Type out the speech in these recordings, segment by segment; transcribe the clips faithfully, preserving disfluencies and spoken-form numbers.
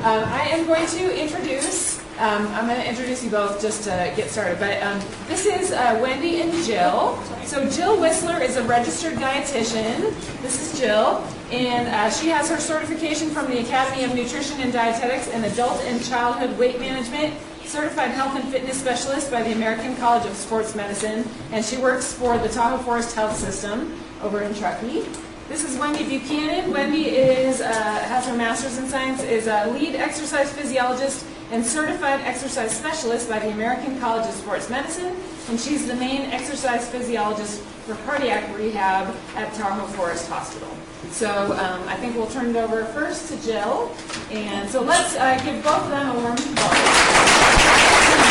Um, I am going to introduce, um, I'm going to introduce you both just to get started, but um, this is uh, Wendy and Jill. So Jill Whistler is a registered dietitian. This is Jill, and uh, she has her certification from the Academy of Nutrition and Dietetics in Adult and Childhood Weight Management, certified health and fitness specialist by the American College of Sports Medicine, and she works for the Tahoe Forest Health System over in Truckee. This is Wendy Buchanan. Wendy is uh, has her master's in science, is a lead exercise physiologist and certified exercise specialist by the American College of Sports Medicine, and she's the main exercise physiologist for cardiac rehab at Tahoe Forest Hospital. So um, I think we'll turn it over first to Jill, and so let's uh, give both of them a warm welcome.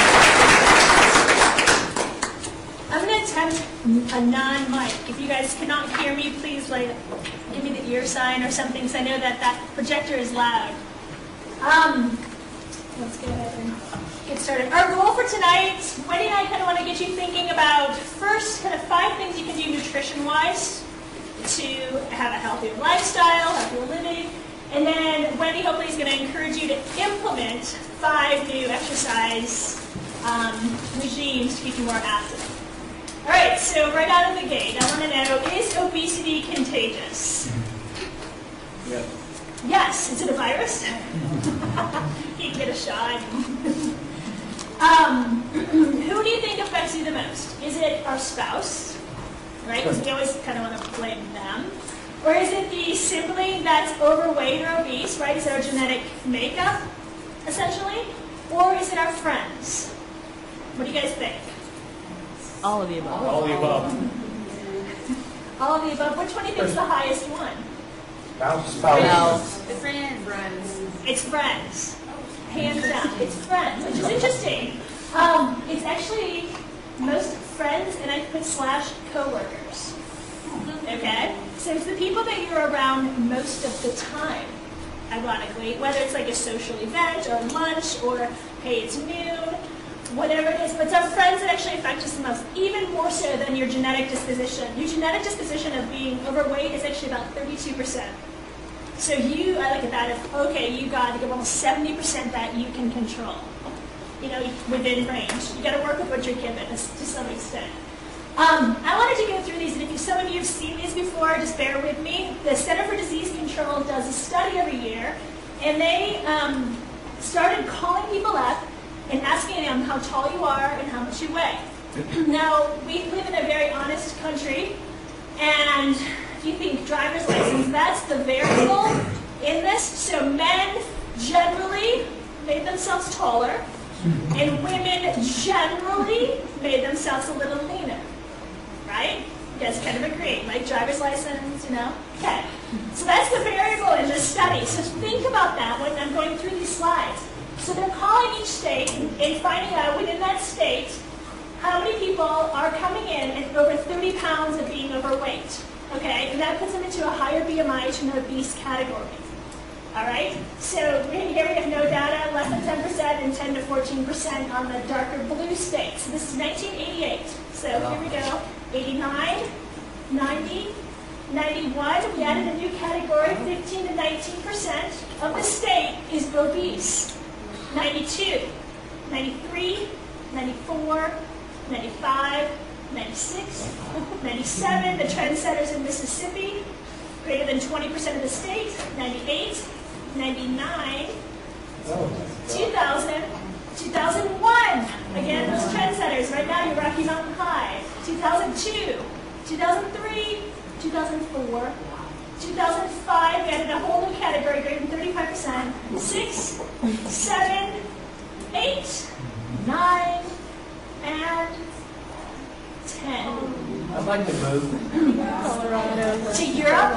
I'm going to attempt a non-mic. If you guys cannot hear me, please like give me the ear sign or something, because I know that that projector is loud. Um, let's go ahead and get started. Our goal for tonight, Wendy and I kind of want to get you thinking about first kind of five things you can do nutrition-wise to have a healthier lifestyle, healthier living, and then Wendy hopefully is going to encourage you to implement five new exercise um, regimes to keep you more active. All right, so right out of the gate, I want to know, is obesity contagious? Yes. Yes. Is it a virus? You can get a shot. um, who do you think affects you the most? Is it our spouse? Right? Because we always kind of want to blame them. Or is it the sibling that's overweight or obese, right? Is it our genetic makeup, essentially? Or is it our friends? What do you guys think? All of the above. All of the above. All of the above. Which one do you think is the highest one? Spouse. Spouse. The friend, friends. It's friends. Hands down. It's friends, which is interesting. Um, it's actually most friends, and I put slash coworkers. Okay? So it's the people that you're around most of the time, ironically. Whether it's like a social event or lunch or, hey, it's noon. Whatever it is, but it's our friends that actually affect us the most, even more so than your genetic disposition. Your genetic disposition of being overweight is actually about thirty-two percent. So you, I look at that as, okay, you got to give almost seventy percent that you can control, you know, within range. You got to work with what you're given to some extent. Um, I wanted to go through these, and if you, some of you have seen these before, just bear with me. The Center for Disease Control does a study every year, and they um, started calling people up and asking them how tall you are and how much you weigh. Now, we live in a very honest country, and if you think driver's license, that's the variable in this. So men generally made themselves taller, and women generally made themselves a little leaner, right? You guys kind of agree, like driver's license, you know? Okay, so that's the variable in this study. So think about that when I'm going through these slides. So they're calling each state and finding out within that state how many people are coming in at over thirty pounds of being overweight. Okay, and that puts them into a higher B M I to an obese category. All right, so here we have no data, less than ten percent and ten to fourteen percent on the darker blue states. So this is nineteen eighty-eight. So here we go, eighty-nine, ninety, ninety-one. We added a new category, fifteen to nineteen percent of the state is obese. ninety-two, ninety-three, ninety-four, ninety-five, ninety-six, ninety-seven, the trendsetters in Mississippi, greater than twenty percent of the state, ninety-eight, ninety-nine, two thousand, two thousand one, again, those trendsetters, right now you're Rocky Mountain High, two thousand two, two thousand three, two thousand four, two thousand five, we added a whole new category, greater than thirty-five percent, six, seven, eight, nine, and ten. I'd like to move. Colorado. To Europe?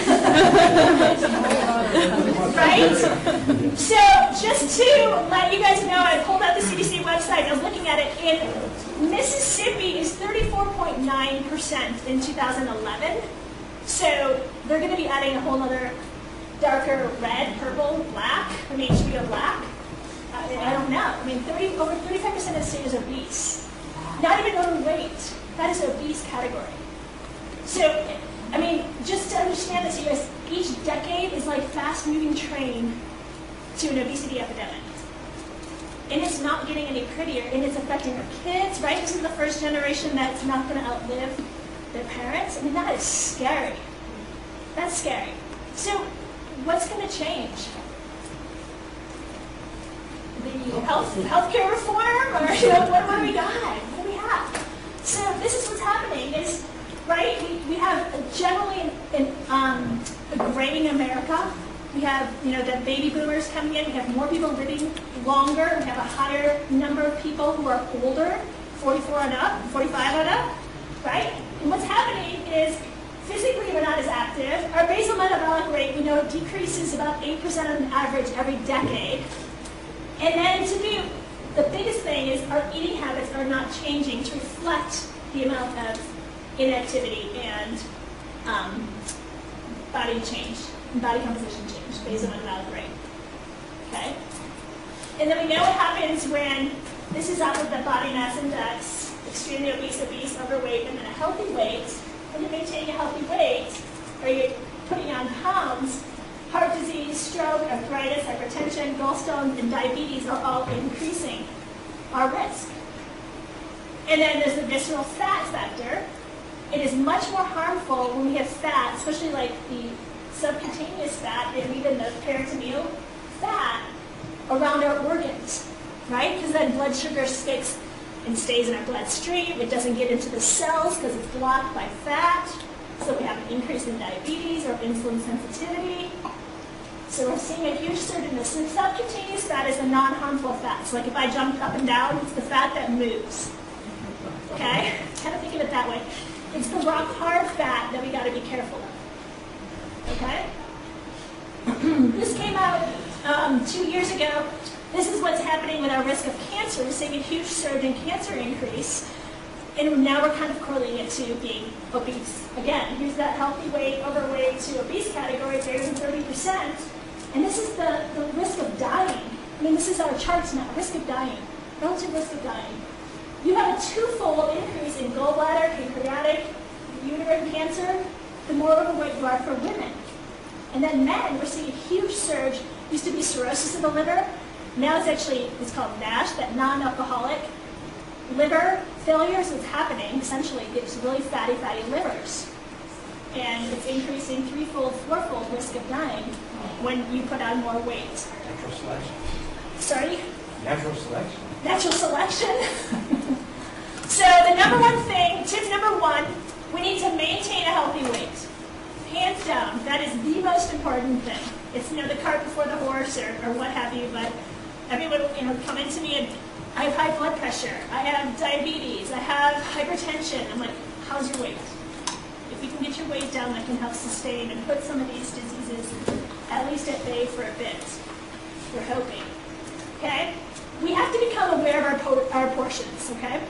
Right? So just to let you guys know, I pulled out the C D C website, I was looking at it, in Mississippi is thirty-four point nine percent in two thousand eleven. So they're going to be adding a whole other darker red, purple, black. I mean, should we go black? I, I don't know. I mean, thirty, over thirty-five percent of the state is obese. Not even overweight. That is obese category. So, I mean, just to understand this, you guys, each decade is like fast-moving train to an obesity epidemic. And it's not getting any prettier, and it's affecting our kids, right? This is the first generation that's not going to outlive their parents. I mean, that is scary. That's scary. So what's going to change? The health healthcare reform, or you know, what, what do we got? What do we have? So this is what's happening. Is right? We, we have a generally an, an, um, a graying America. We have you know the baby boomers coming in. We have more people living longer. We have a higher number of people who are older, forty-four and up, forty-five and up, right? And what's happening is physically we're not as active. Our basal metabolic rate we know decreases about eight percent on average every decade. And then to do, the biggest thing is our eating habits are not changing to reflect the amount of inactivity and um, body change, body composition change, based on metabolic rate. Okay? And then we know what happens when this is out of the body mass index, extremely obese, obese, overweight, and then a healthy weight. When you're maintaining a healthy weight, or you're putting on pounds, heart disease, stroke, arthritis, hypertension, gallstones, and diabetes are all increasing our risk. And then there's the visceral fat factor. It is much more harmful when we have fat, especially like the subcutaneous fat and even the peritoneal fat around our organs, right? Because then blood sugar sticks and stays in our bloodstream. It doesn't get into the cells because it's blocked by fat. So we have an increase in diabetes or insulin sensitivity. So we're seeing a huge surge in this. And subcutaneous fat is a non-harmful fat. So like if I jumped up and down, it's the fat that moves. Okay? Kind of think of it that way. It's the rock hard fat that we got to be careful of. Okay? This came out um, two years ago. This is what's happening with our risk of cancer. We're seeing a huge surge in cancer increase. And now we're kind of correlating it to being obese. Again, here's that healthy weight, overweight to obese category, greater than thirty percent. And this is the, the risk of dying. I mean, this is our charts now, risk of dying, relative risk of dying. You have a twofold increase in gallbladder, pancreatic, uterine cancer, the more overweight you are for women. And then men, we're seeing a huge surge. Used to be cirrhosis of the liver. Now it's actually, it's called NASH, that non-alcoholic liver failures is happening. Essentially, it's really fatty, fatty livers. And it's increasing threefold, fourfold risk of dying when you put on more weight. Natural selection. Sorry? Natural selection. Natural selection. So the number one thing, tip number one, we need to maintain a healthy weight. Hands down, that is the most important thing. It's, you know, the cart before the horse or, or what have you, but everyone will, you know, come into me and I have high blood pressure, I have diabetes, I have hypertension. I'm like, how's your weight? If you can get your weight down, that can help sustain and put some of these diseases at least at bay for a bit. We're hoping. Okay? We have to become aware of our, po our portions, okay?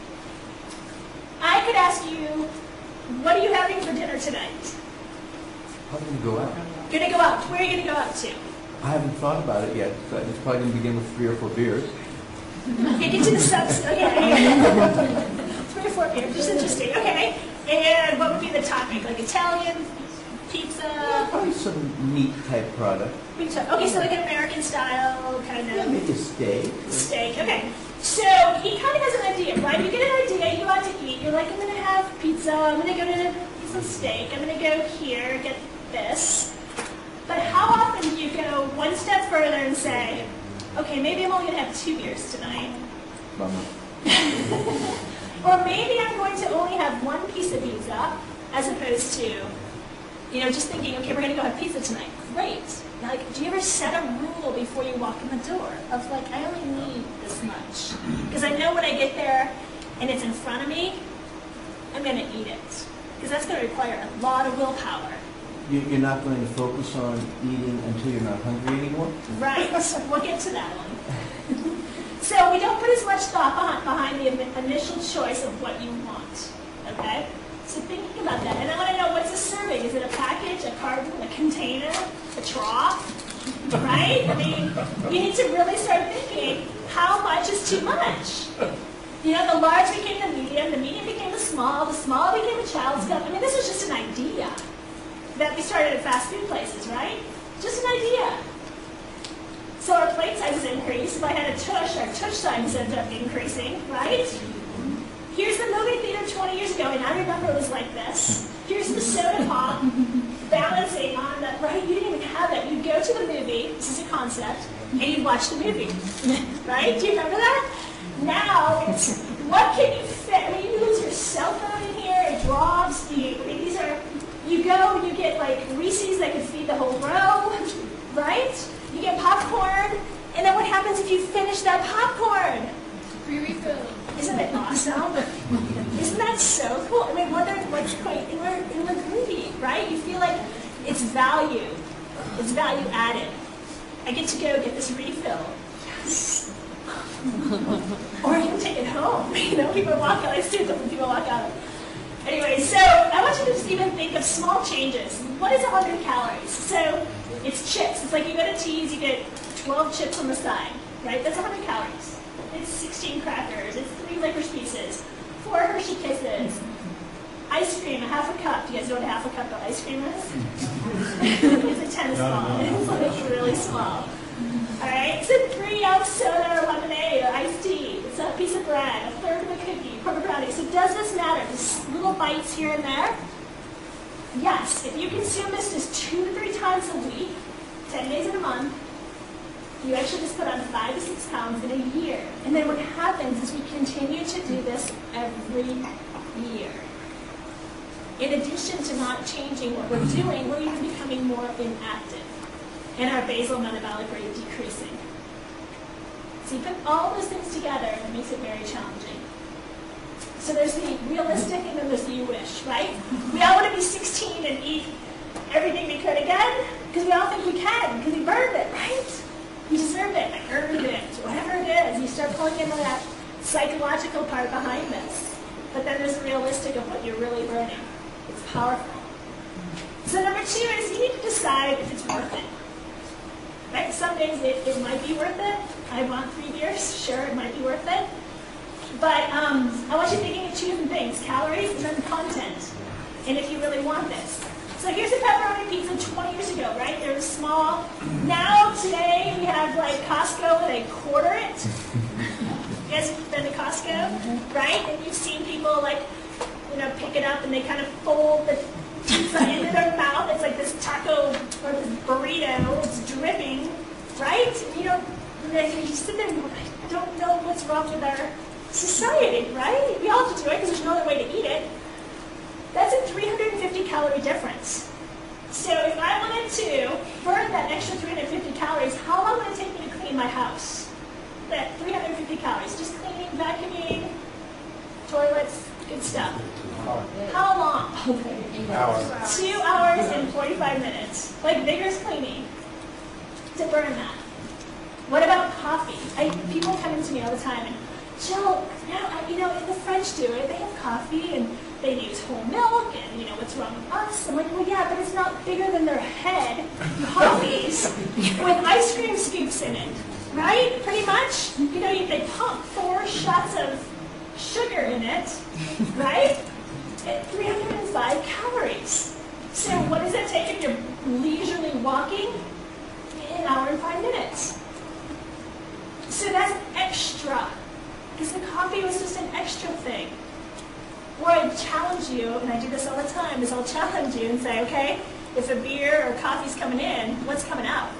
I could ask you, what are you having for dinner tonight? I'm going to go out. Gonna go out. Where are you gonna go out to? I haven't thought about it yet. So it's probably going to begin with three or four beers. Okay, get to the subs. Okay. Three or four beers. Just interesting. Okay. And what would be the topic? Like Italian, pizza? Yeah, probably some meat type product. Pizza. Okay, so like an American style kind Yeah, of maybe a steak. steak. Okay. So he kind of has an idea, right? You get an idea, you go out to eat. You're like, I'm gonna have pizza. I'm gonna go to get some steak. I'm gonna go here, get this. But how often do you go one step further and say, okay, maybe I'm only going to have two beers tonight. Bummer. Or maybe I'm going to only have one piece of pizza as opposed to, you know, just thinking, okay, we're going to go have pizza tonight. Great. Now, like, do you ever set a rule before you walk in the door of like, I only need this much? Because I know when I get there and it's in front of me, I'm going to eat it. Because that's going to require a lot of willpower. You- You're not going to focus on eating until you're not hungry anymore? Right, we'll get to that one. So we don't put as much thought behind, behind the initial choice of what you want, okay? So thinking about that, and I want to know, what's a serving? Is it a package, a carton, a container, a trough, right? I mean, you need to really start thinking, how much is too much? You know, the large became the medium, the medium became the small, the small became a child's cup. I mean, this was just an idea that we started at fast food places, right? Just an idea. plate sizes increase. If I had a tush, our tush size ended up increasing, right? Here's the movie theater twenty years ago, and I remember it was like this. Here's the soda pop balancing on the, right? You didn't even have that. You'd go to the movie, this is a concept, and you'd watch the movie, right? Do you remember that? Now, it's, what can you fit? I mean, you lose your cell phone in here, it drops. You, I mean, these are, you go and you get like Reese's that can feed the whole row, right? You get popcorn, and then what happens if you finish that popcorn? Free refill. Isn't it awesome? Isn't that so cool? I mean, whether what's quite in our in the movie, right? You feel like it's value, it's value added. I get to go get this refill. Yes. Or I can take it home. You know, people walk out. I see different people walk out. Anyway, so I want you to just even think of small changes. What is one hundred calories? So it's chips. It's like you go to T's, you get twelve chips on the side, right? That's one hundred calories. It's sixteen crackers. It's three licorice pieces, four Hershey Kisses, ice cream, a half a cup. Do you guys know what a half a cup of ice cream is? It's a tennis ball. It's like really small. All right, it's a three ounce soda or lemonade or iced tea. It's a piece of bread, a third of a cookie, quarter brownie. So does this matter? Just little bites here and there? Yes, if you consume this just two to three times a week, ten days in a month, you actually just put on five to six pounds in a year. And then what happens is we continue to do this every year. In addition to not changing what we're doing, we're even becoming more inactive. And our basal metabolic rate decreasing. So you put all those things together and it makes it very challenging. So there's the realistic and then there's the you wish, right? We all want to be sixteen and eat everything we could again because we all think we can because we burned it, right? You deserve it, I earned it, whatever it is. You start pulling into that psychological part behind this. But then there's the realistic of what you're really burning. It's powerful. So number two is you need to decide if it's worth it. Right? Some days it, it might be worth it. I want three beers, sure, it might be worth it. But um, I want you thinking of two different things, calories and then content. And if you really want this. So here's a pepperoni pizza twenty years ago, right? They were small. Now, today, we have like Costco and they quarter it. You guys have been to Costco, right? And you've seen people like, you know, pick it up and they kind of fold the pizza into their mouth. It's like this taco or this burrito. It's dripping, right? And you don't, you sit there and go, I don't know what's wrong with our society, right? We all have to do it because there's no other way to eat it. That's a three hundred fifty calorie difference. So if I wanted to burn that extra three hundred fifty calories, how long would it take me to clean my house? That three hundred fifty calories, just cleaning, vacuuming, toilets, good stuff. How long? Hours. Two hours and forty-five minutes. Like vigorous cleaning to burn that. What about coffee? I, people come into me all the time and, Jill, no, I, you know, the French do it. They have coffee and they use whole milk and, you know, what's wrong with us? I'm like, well, yeah, but it's not bigger than their head. Coffees with ice cream scoops in it, right? Pretty much. You know, you, they pump four shots of sugar in it, right? At three hundred five calories. So what does that take if you're leisurely walking? An hour and five minutes. So that's extra. Because the coffee was just an extra thing. Or I challenge you, and I do this all the time, is I'll challenge you and say, okay, if a beer or coffee's coming in, what's coming out?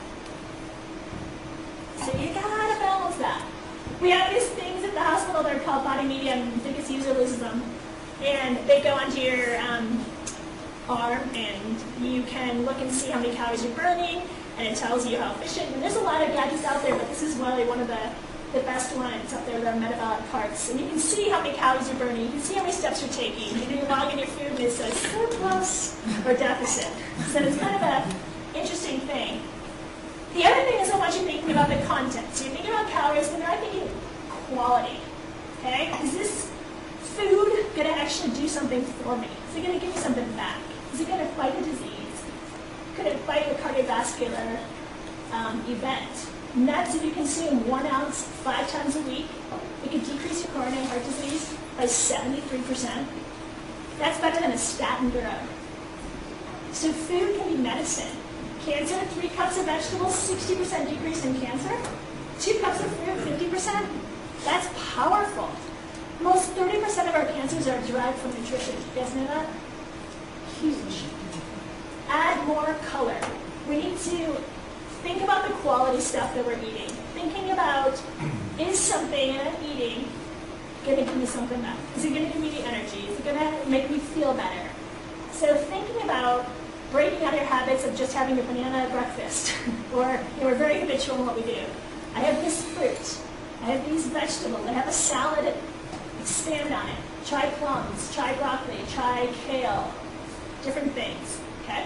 So you gotta balance that. We have these things at the hospital that are called body media, and the biggest user loses them. And they go onto your um, arm, and you can look and see how many calories you're burning, and it tells you how efficient. And there's a lot of gadgets out there, but this is really one of the the best ones up there with our metabolic parts. And you can see how many calories you're burning. You can see how many steps you're taking. You know, you log in your food and it says surplus or deficit. So it's kind of an interesting thing. The other thing is I want you thinking about the content. So you're thinking about calories, but now I'm thinking quality. Okay? Is this food going to actually do something for me? Is it going to give me something back? Is it going to fight a disease? Could it fight a cardiovascular um, event? And that's if you consume one ounce five times a week. It could decrease your coronary heart disease by seventy-three percent. That's better than a statin drug. So food can be medicine. Cancer, three cups of vegetables, sixty percent decrease in cancer. Two cups of fruit, fifty percent. That's powerful. Most thirty percent of our cancers are derived from nutrition. You guys know that? Huge. Add more color. We need to think about the quality stuff that we're eating. Thinking about, is something that I'm eating going to give me something back? Is it going to give me the energy? Is it going to make me feel better? So thinking about breaking out of your habits of just having a banana at breakfast, or you know, we're very habitual in what we do. I have this fruit. I have these vegetables. I have a salad. Expand on it. Try plums. Try broccoli. Try kale. Different things. Okay.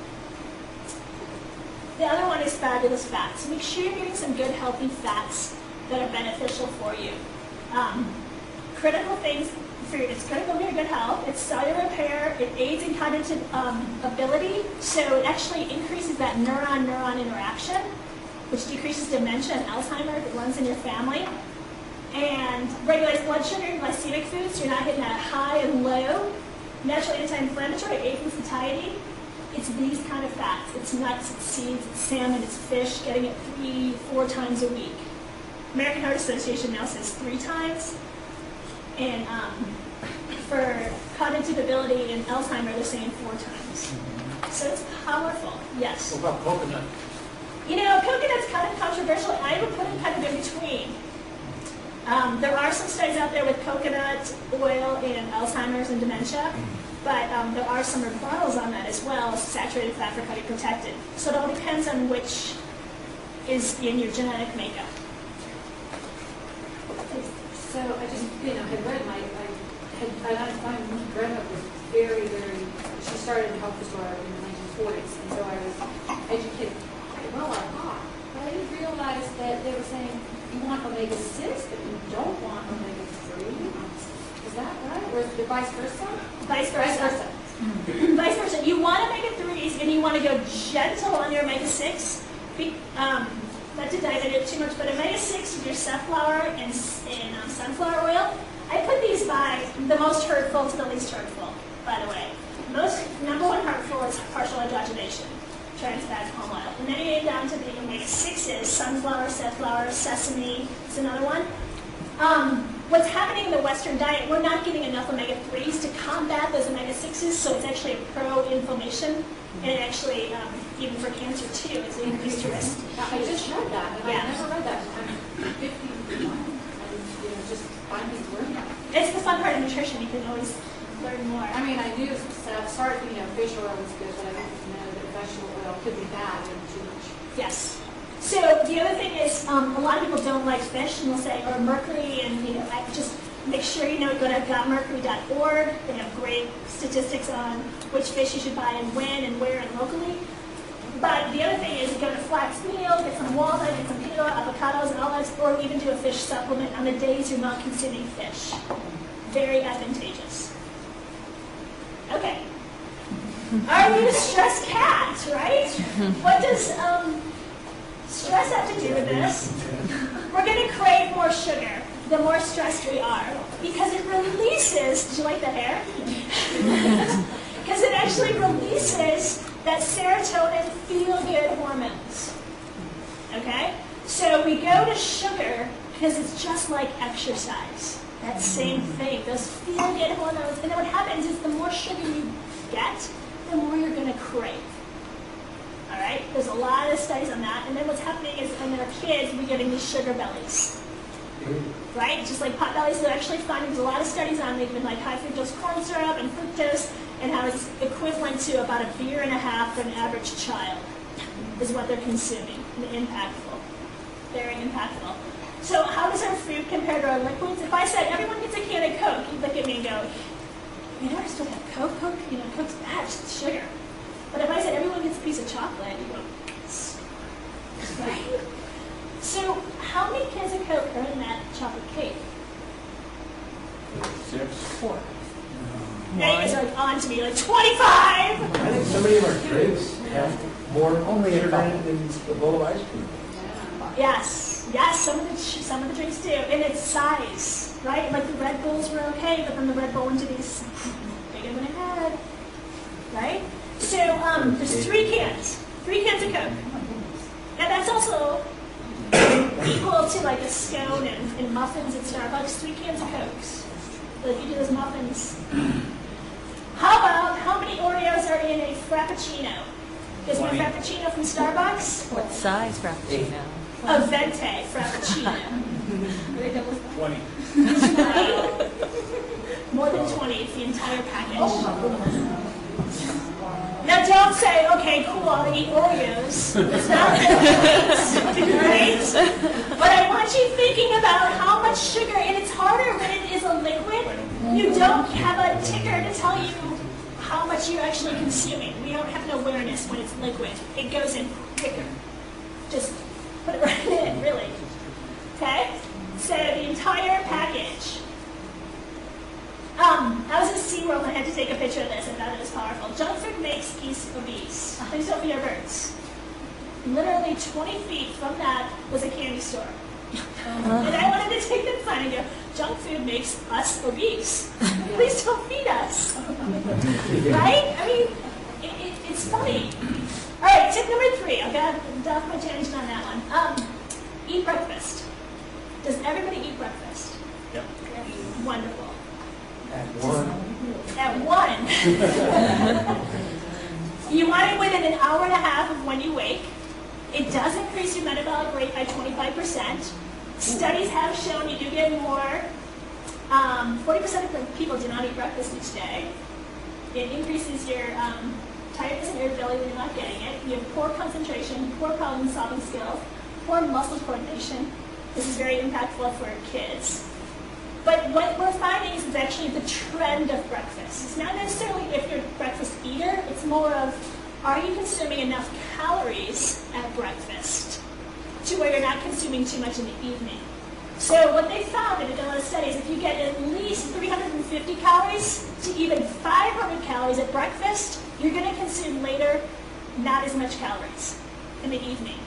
The other one is fabulous fats. Make sure you're getting some good, healthy fats that are beneficial for you. Um, critical things for your, it's critical to your good health. It's cellular repair. It aids in cognitive um, ability. So it actually increases that neuron-neuron interaction, which decreases dementia and Alzheimer's. It runs in your family. And regulates blood sugar and glycemic foods, so you're not hitting that high and low. Naturally anti-inflammatory, aids in satiety. It's these kind of fats. It's nuts, it's seeds, it's salmon, it's fish, getting it three, four times a week. American Heart Association now says three times. And um, for cognitive ability and Alzheimer's, they're saying four times. So it's powerful, yes. What about coconut? You know, coconut's kind of controversial. I would put it kind of in between. Um, there are some studies out there with coconut oil and Alzheimer's and dementia, but um, there are some rebuttals on that as well, saturated fat for cardioprotected. So it all depends on which is in your genetic makeup. So I just, you know, had read my, I had, I find Greta was very, very, she started in health store in the nineteen forties, and so I was educated well I thought, but I didn't realize that they were saying you want omega six, but you don't want omega three. Is that right? Or is it vice versa? Vice versa. Vice versa. Mm-hmm. Vice versa. You want omega threes and you want to go gentle on your omega six. Be, um, not to dive into it too much, but omega six with your safflower and, and um, sunflower oil. I put these by the most hurtful to the least hurtful, by the way. Most number one hurtful is partial hydrogenation, trans fat palm oil. And then you get down to the omega sixes, sunflower, safflower, sesame is another one. Um, what's happening in the Western diet, we're not getting enough omega threes to combat those omega sixes, so it's actually a pro-inflammation, and it actually, um, even for cancer too, it's an increased risk. I just read that, and Yeah. I never read that. I'm fifty-one, and you know, just finally learned that. It's the fun part of nutrition, you can always learn more. I mean, I knew, started, you know, fish oil was good, but I didn't know that vegetable oil could be bad and too much. Yes. So the other thing is, um, a lot of people don't like fish, and they'll say, or mercury, and you know, I just make sure you know, go to got mercury dot org. They have great statistics on which fish you should buy and when and where and locally. But the other thing is, go to flax meal, get some walnut, get some peanut oil, avocados, and olives, or even do a fish supplement on the days you're not consuming fish. Very advantageous. Okay. Are you a stressed cat, right? What does um, stress have to do with this? We're going to crave more sugar the more stressed we are, because it releases, did you like the hair? Because it actually releases that serotonin feel-good hormones. Okay? So we go to sugar because it's just like exercise. That same thing, those feel-good hormones. And then what happens is the more sugar you get, the more you're going to crave. All right? There's a lot of studies on that. And then what's happening is when they're kids, we're getting these sugar bellies. Right? Just like pot bellies, they're actually finding there's a lot of studies on even like high fructose corn syrup and fructose, and how it's equivalent to about a beer and a half for an average child is what they're consuming. And impactful. Very impactful. So how does our food compare to our liquids? If I said everyone gets a can of Coke, you'd look at me and go, you know, I still have Coke? Coke, you know, Coke's bad, it's sugar. But if I said everyone gets a piece of chocolate, you go, right? So how many cans of Coke are in that chocolate cake? Six. Four. Now you guys are like on to me, like twenty-five! I think so many of our drinks have more Only a sugar in couple. it than a bowl of ice cream. Yes, yes, some of the some of the drinks do, and it's size, right? Like the Red Bulls were okay, but then the Red Bull into these bigger than a head, right? So um, there's three cans. Three cans of Coke. Now that's also equal to like a scone and, and muffins at Starbucks. Three cans of Cokes. So if you do those muffins. How about how many Oreos are in a Frappuccino? Is one Frappuccino from Starbucks? What size frappuccino? A Venti Frappuccino. Twenty. Right? More than twenty. It's the entire package. Now don't say, okay, cool, I'll eat Oreos. That's not right? But I want you thinking about how much sugar, and it's harder when it is a liquid. You don't have a ticker to tell you how much you're actually consuming. We don't have an awareness when it's liquid. It goes in quicker. Just put it right in, really. Okay? So the entire package. Um, I was at SeaWorld and I had to take a picture of this. I thought it was powerful. Junk food makes geese obese. Please don't feed our birds. Literally twenty feet from that was a candy store. And I wanted to take the sign and go, junk food makes us obese. Please don't feed us. Right? I mean, it, it, it's funny. All right, tip number three. I'll get off my tangent on that one. Um, eat breakfast. Does everybody eat breakfast? Yep. Wonderful. At one. At one. You want it within an hour and a half of when you wake. It does increase your metabolic rate by twenty-five percent. Studies have shown you do get more. Um, forty percent of the people do not eat breakfast each day. It increases your um, tiredness and irritability when you're not getting it. You have poor concentration, poor problem-solving skills, poor muscle coordination. This is very impactful for kids. But what we're finding is it's actually the trend of breakfast. It's not necessarily if you're a breakfast eater, it's more of, are you consuming enough calories at breakfast to where you're not consuming too much in the evening? So what they found in a lot of studies, if you get at least three hundred fifty calories to even five hundred calories at breakfast, you're going to consume later not as much calories in the evening.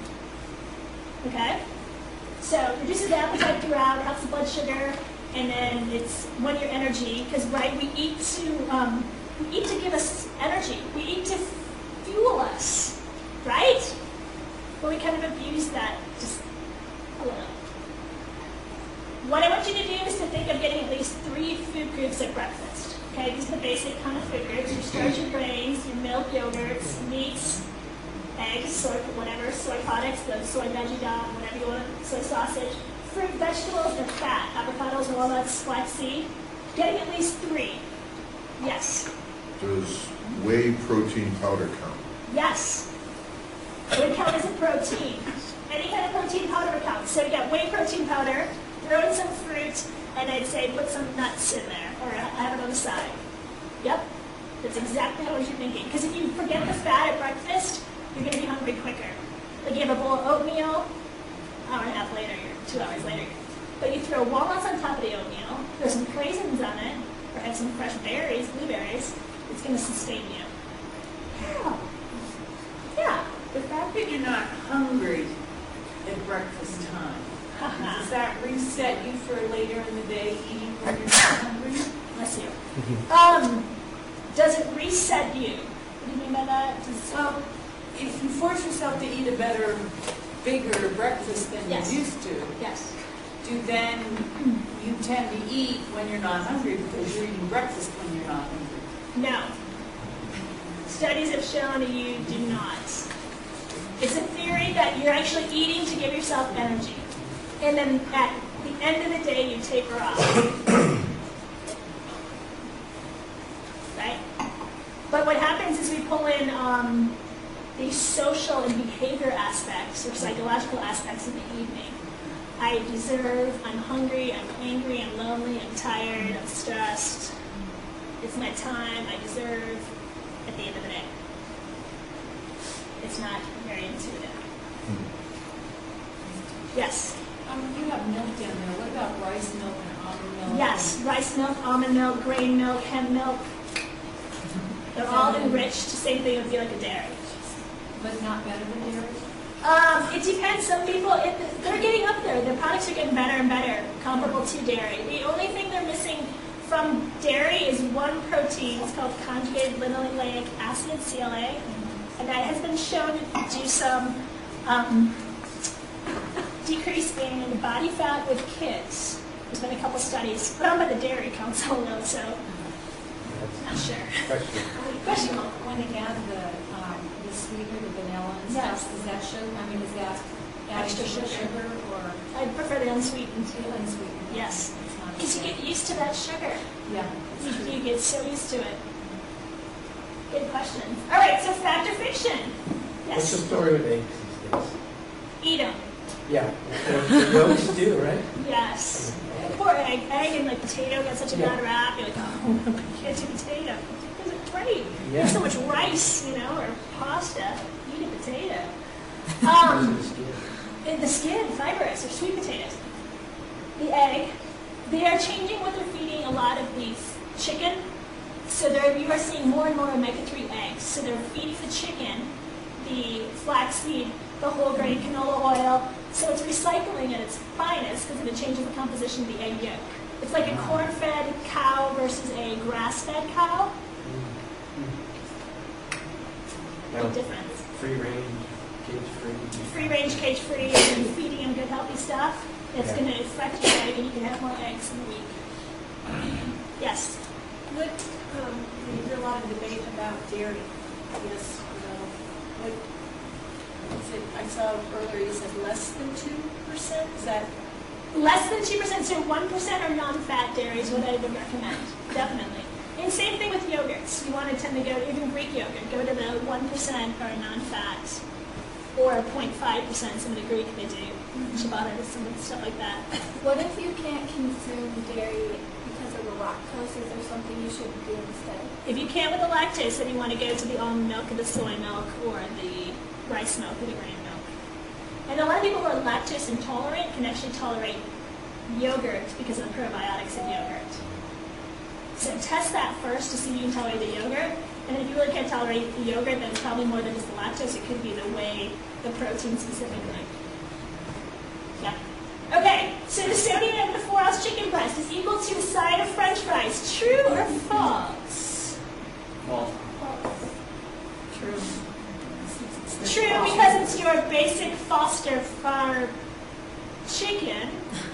Okay? So it reduces the appetite throughout, helps the blood sugar, and then it's when your energy, because right, we eat to um, we eat to give us energy. We eat to fuel us, right? But we kind of abuse that just a little. What I want you to do is to think of getting at least three food groups at breakfast. Okay, these are the basic kind of food groups: your starchy grains, your milk, yogurts, meats, eggs, soy, whatever, soy products, the soy veggie dog, whatever you want, soy sausage, fruit, vegetables, and fat, avocados, walnuts, flaxseed. Getting at least three. Yes. Does whey protein powder count? Yes. It would count as a protein. Any kind of protein powder would count. So you got whey protein powder, throw in some fruit, and I'd say put some nuts in there, or have it on the side. Yep. That's exactly what you're thinking. Because if you forget the fat at breakfast, you're going to be hungry quicker. Like you have a bowl of oatmeal, hour and a half later, you're two hours later. But you throw walnuts on top of the oatmeal, throw some raisins on it, or have some fresh berries, blueberries, it's going to sustain you. Yeah. Yeah. The fact that you're not hungry at breakfast time, does that reset you for later in the day eating when you're not hungry? Bless you. Um, does it reset you? What do you mean by that? Does, Well, if you force yourself to eat a better, bigger breakfast than Yes. you used to, yes. do then you tend to eat when you're not hungry because you're eating breakfast when you're not hungry? No. Studies have shown that you do not. It's a theory that you're actually eating to give yourself energy. And then at the end of the day, you taper off. Right? But what happens is we pull in um, these social and behavior aspects or psychological aspects in the evening. I deserve, I'm hungry, I'm angry, I'm lonely, I'm tired, I'm stressed. It's my time, I deserve, at the end of the day. It's not very intuitive. Yes? Um, you have milk down there. What about rice milk and almond milk? Yes, rice milk, almond milk, grain milk, hemp milk. They're all enriched, same thing would be like a dairy. But not better than dairy? Um, it depends. Some people, it, they're getting up there. Their products are getting better and better, comparable to dairy. The only thing they're missing from dairy is one protein. It's called conjugated linoleic acid, C L A. and that has been shown to do some um, decrease in body fat with kids. There's been a couple studies put on by the Dairy Council, though, so not sure. Question. Question. When they add the, um, the sweetener, the vanilla and Yes. stuff, is that sugar, I mean, is that adding Extra too much sugar. sugar or I prefer the unsweetened too. unsweetened? Yes, It's not because you okay. get used to that sugar. Yeah. You, you get so used to it. Good question. All right, so fact or fiction? What's the Yes. story with eggs these days? Eat them. Yeah, the yolks do, right? Yes. Poor egg. Egg and like potato got such a bad Yeah. rap. You're like, oh, I can't do potato. Those are great. Yeah. There's so much rice, you know, or pasta. Eat a potato. Um, It's good. in the skin, fibrous, or sweet potatoes. The egg. They are changing what they're feeding a lot of beef chicken. So there, you are seeing more and more omega three eggs. So they're feeding the chicken the flaxseed, the whole grain canola oil. So it's recycling at its finest because of the change in the composition of the egg yolk. It's like a corn-fed cow versus a grass-fed cow. Now, Big difference. free range, cage free. Free range, cage free, and feeding them good healthy stuff. It's Yeah. going to affect your egg, and you can have more eggs in a week. Yes. What, um, you hear a lot of debate about dairy. Yes, you know, what, is it, I saw earlier you said less than two percent, is that? Less than two percent, so one percent are non-fat dairy is what I would recommend, definitely. And same thing with yogurts. You want to tend to go, even Greek yogurt, go to the one percent or non-fat, or zero point five percent, some of the Greek they do. Ciabatta, some stuff like that. What if you can't consume dairy because of the lactose? Is there something you should do instead? If you can't with the lactose, then you want to go to the almond milk or the soy milk or the rice milk or the grain milk. And a lot of people who are lactose intolerant can actually tolerate yogurt because of the probiotics in yogurt. So test that first to see if you can tolerate the yogurt. And if you really can't tolerate the yogurt, then it's probably more than just the lactose. It could be the whey, the protein specifically. Yeah. Okay, so the sodium of the four ounce chicken breast is equal to a side of French fries. True or false? False. True. True, because it's your basic Foster Farm chicken.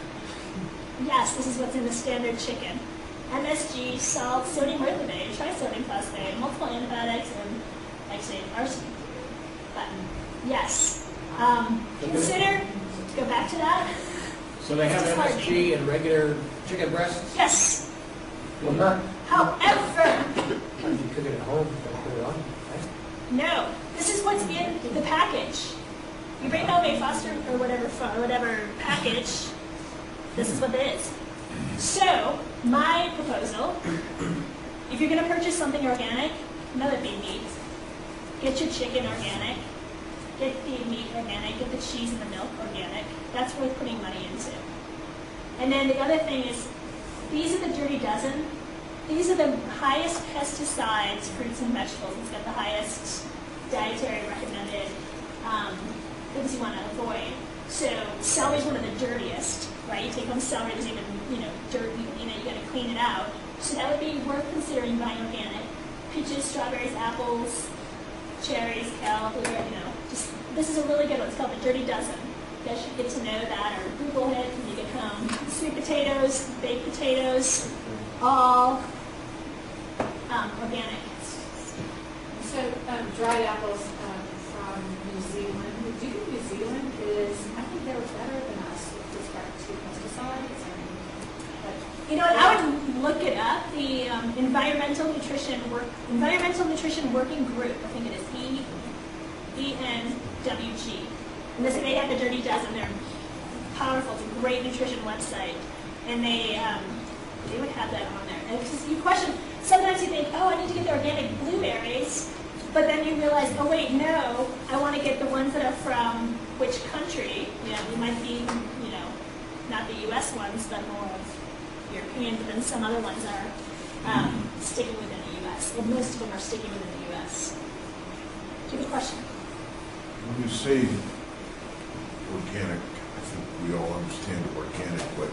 Yes, this is what's in the standard chicken. M S G, salt, sodium erythritate, trisodium phosphate, multiple antibiotics, and actually arsenic. But yes. Um, consider, go back to that. So they have M S G and regular chicken breasts? Yes. Well, not, However, if you cook it at home, don't put it on, right? no, this is what's in the package. You bring home a Foster or whatever, or whatever package, this is what it is. So, my proposal, if you're going to purchase something organic, none of it be meat. Get your chicken organic, get the meat organic, get the cheese and the milk organic. That's worth putting money into. And then the other thing is, these are the Dirty Dozen. These are the highest pesticides, fruits and vegetables. It's got the highest dietary recommended um, things you want to avoid. So celery is one of the dirtiest, right? You take home celery, there's even, you know, dirt, you, you know, you got to clean it out. So that would be worth considering buying organic. Peaches, strawberries, apples, cherries, kale, blueberry, you know. Just, this is a really good one. It's called the Dirty Dozen. You guys should get to know that or Google it when you get home. Sweet potatoes, baked potatoes, all um, organic. So, um, dried apples um, from New Zealand. Do you think New Zealand is, I think they're better than us with respect to pesticides and, but, You know what, I would look it up, the um, Environmental Nutrition Work, Environmental Nutrition Working Group, I think it is E, E N W G. And this, they have the Dirty Dozen, they're powerful, it's a great nutrition website. And they, um, they would have that on there. And because you question, sometimes you think, oh, I need to get the organic blueberries, but then you realize, oh wait, no, I want to get the ones that are from which country? You know, it might be, you know, not the U S ones, but more of European, but then some other ones are um, sticking within the U S. Well, most of them are sticking within the U S. Do you have a question? When you say organic, I think we all understand organic, but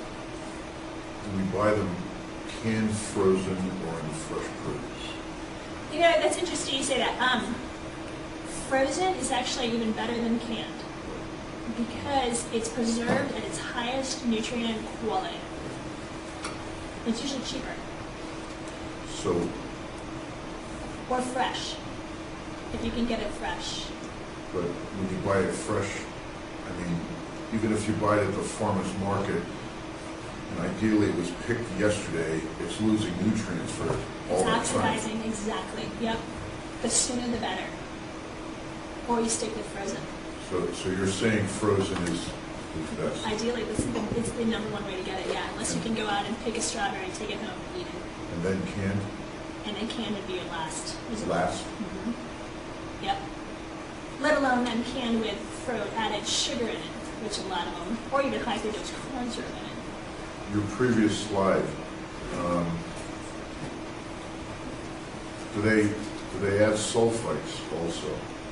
do we buy them canned, frozen, or in fresh produce? You know, that's interesting you say that. Um, frozen is actually even better than canned because it's preserved at its highest nutrient quality. It's usually cheaper So, or fresh if you can get it fresh. but when you buy it fresh, I mean, even if you buy it at the farmer's market, and ideally it was picked yesterday, it's losing nutrients for all It's the time. oxidizing, exactly. Yep. The sooner the better. Or you stick with frozen. So, so you're saying frozen is, is best? Ideally, this is the, it's the number one way to get it, yeah. Unless you can go out and pick a strawberry, take it home, eat it. And then canned, And then canned would be your last. resort. last? Mhm. Yep. Let alone then canned with fruit added sugar in it, which a lot of them, or even high fructose corn syrup in it. Your previous slide, um, do they, do they add sulfites also?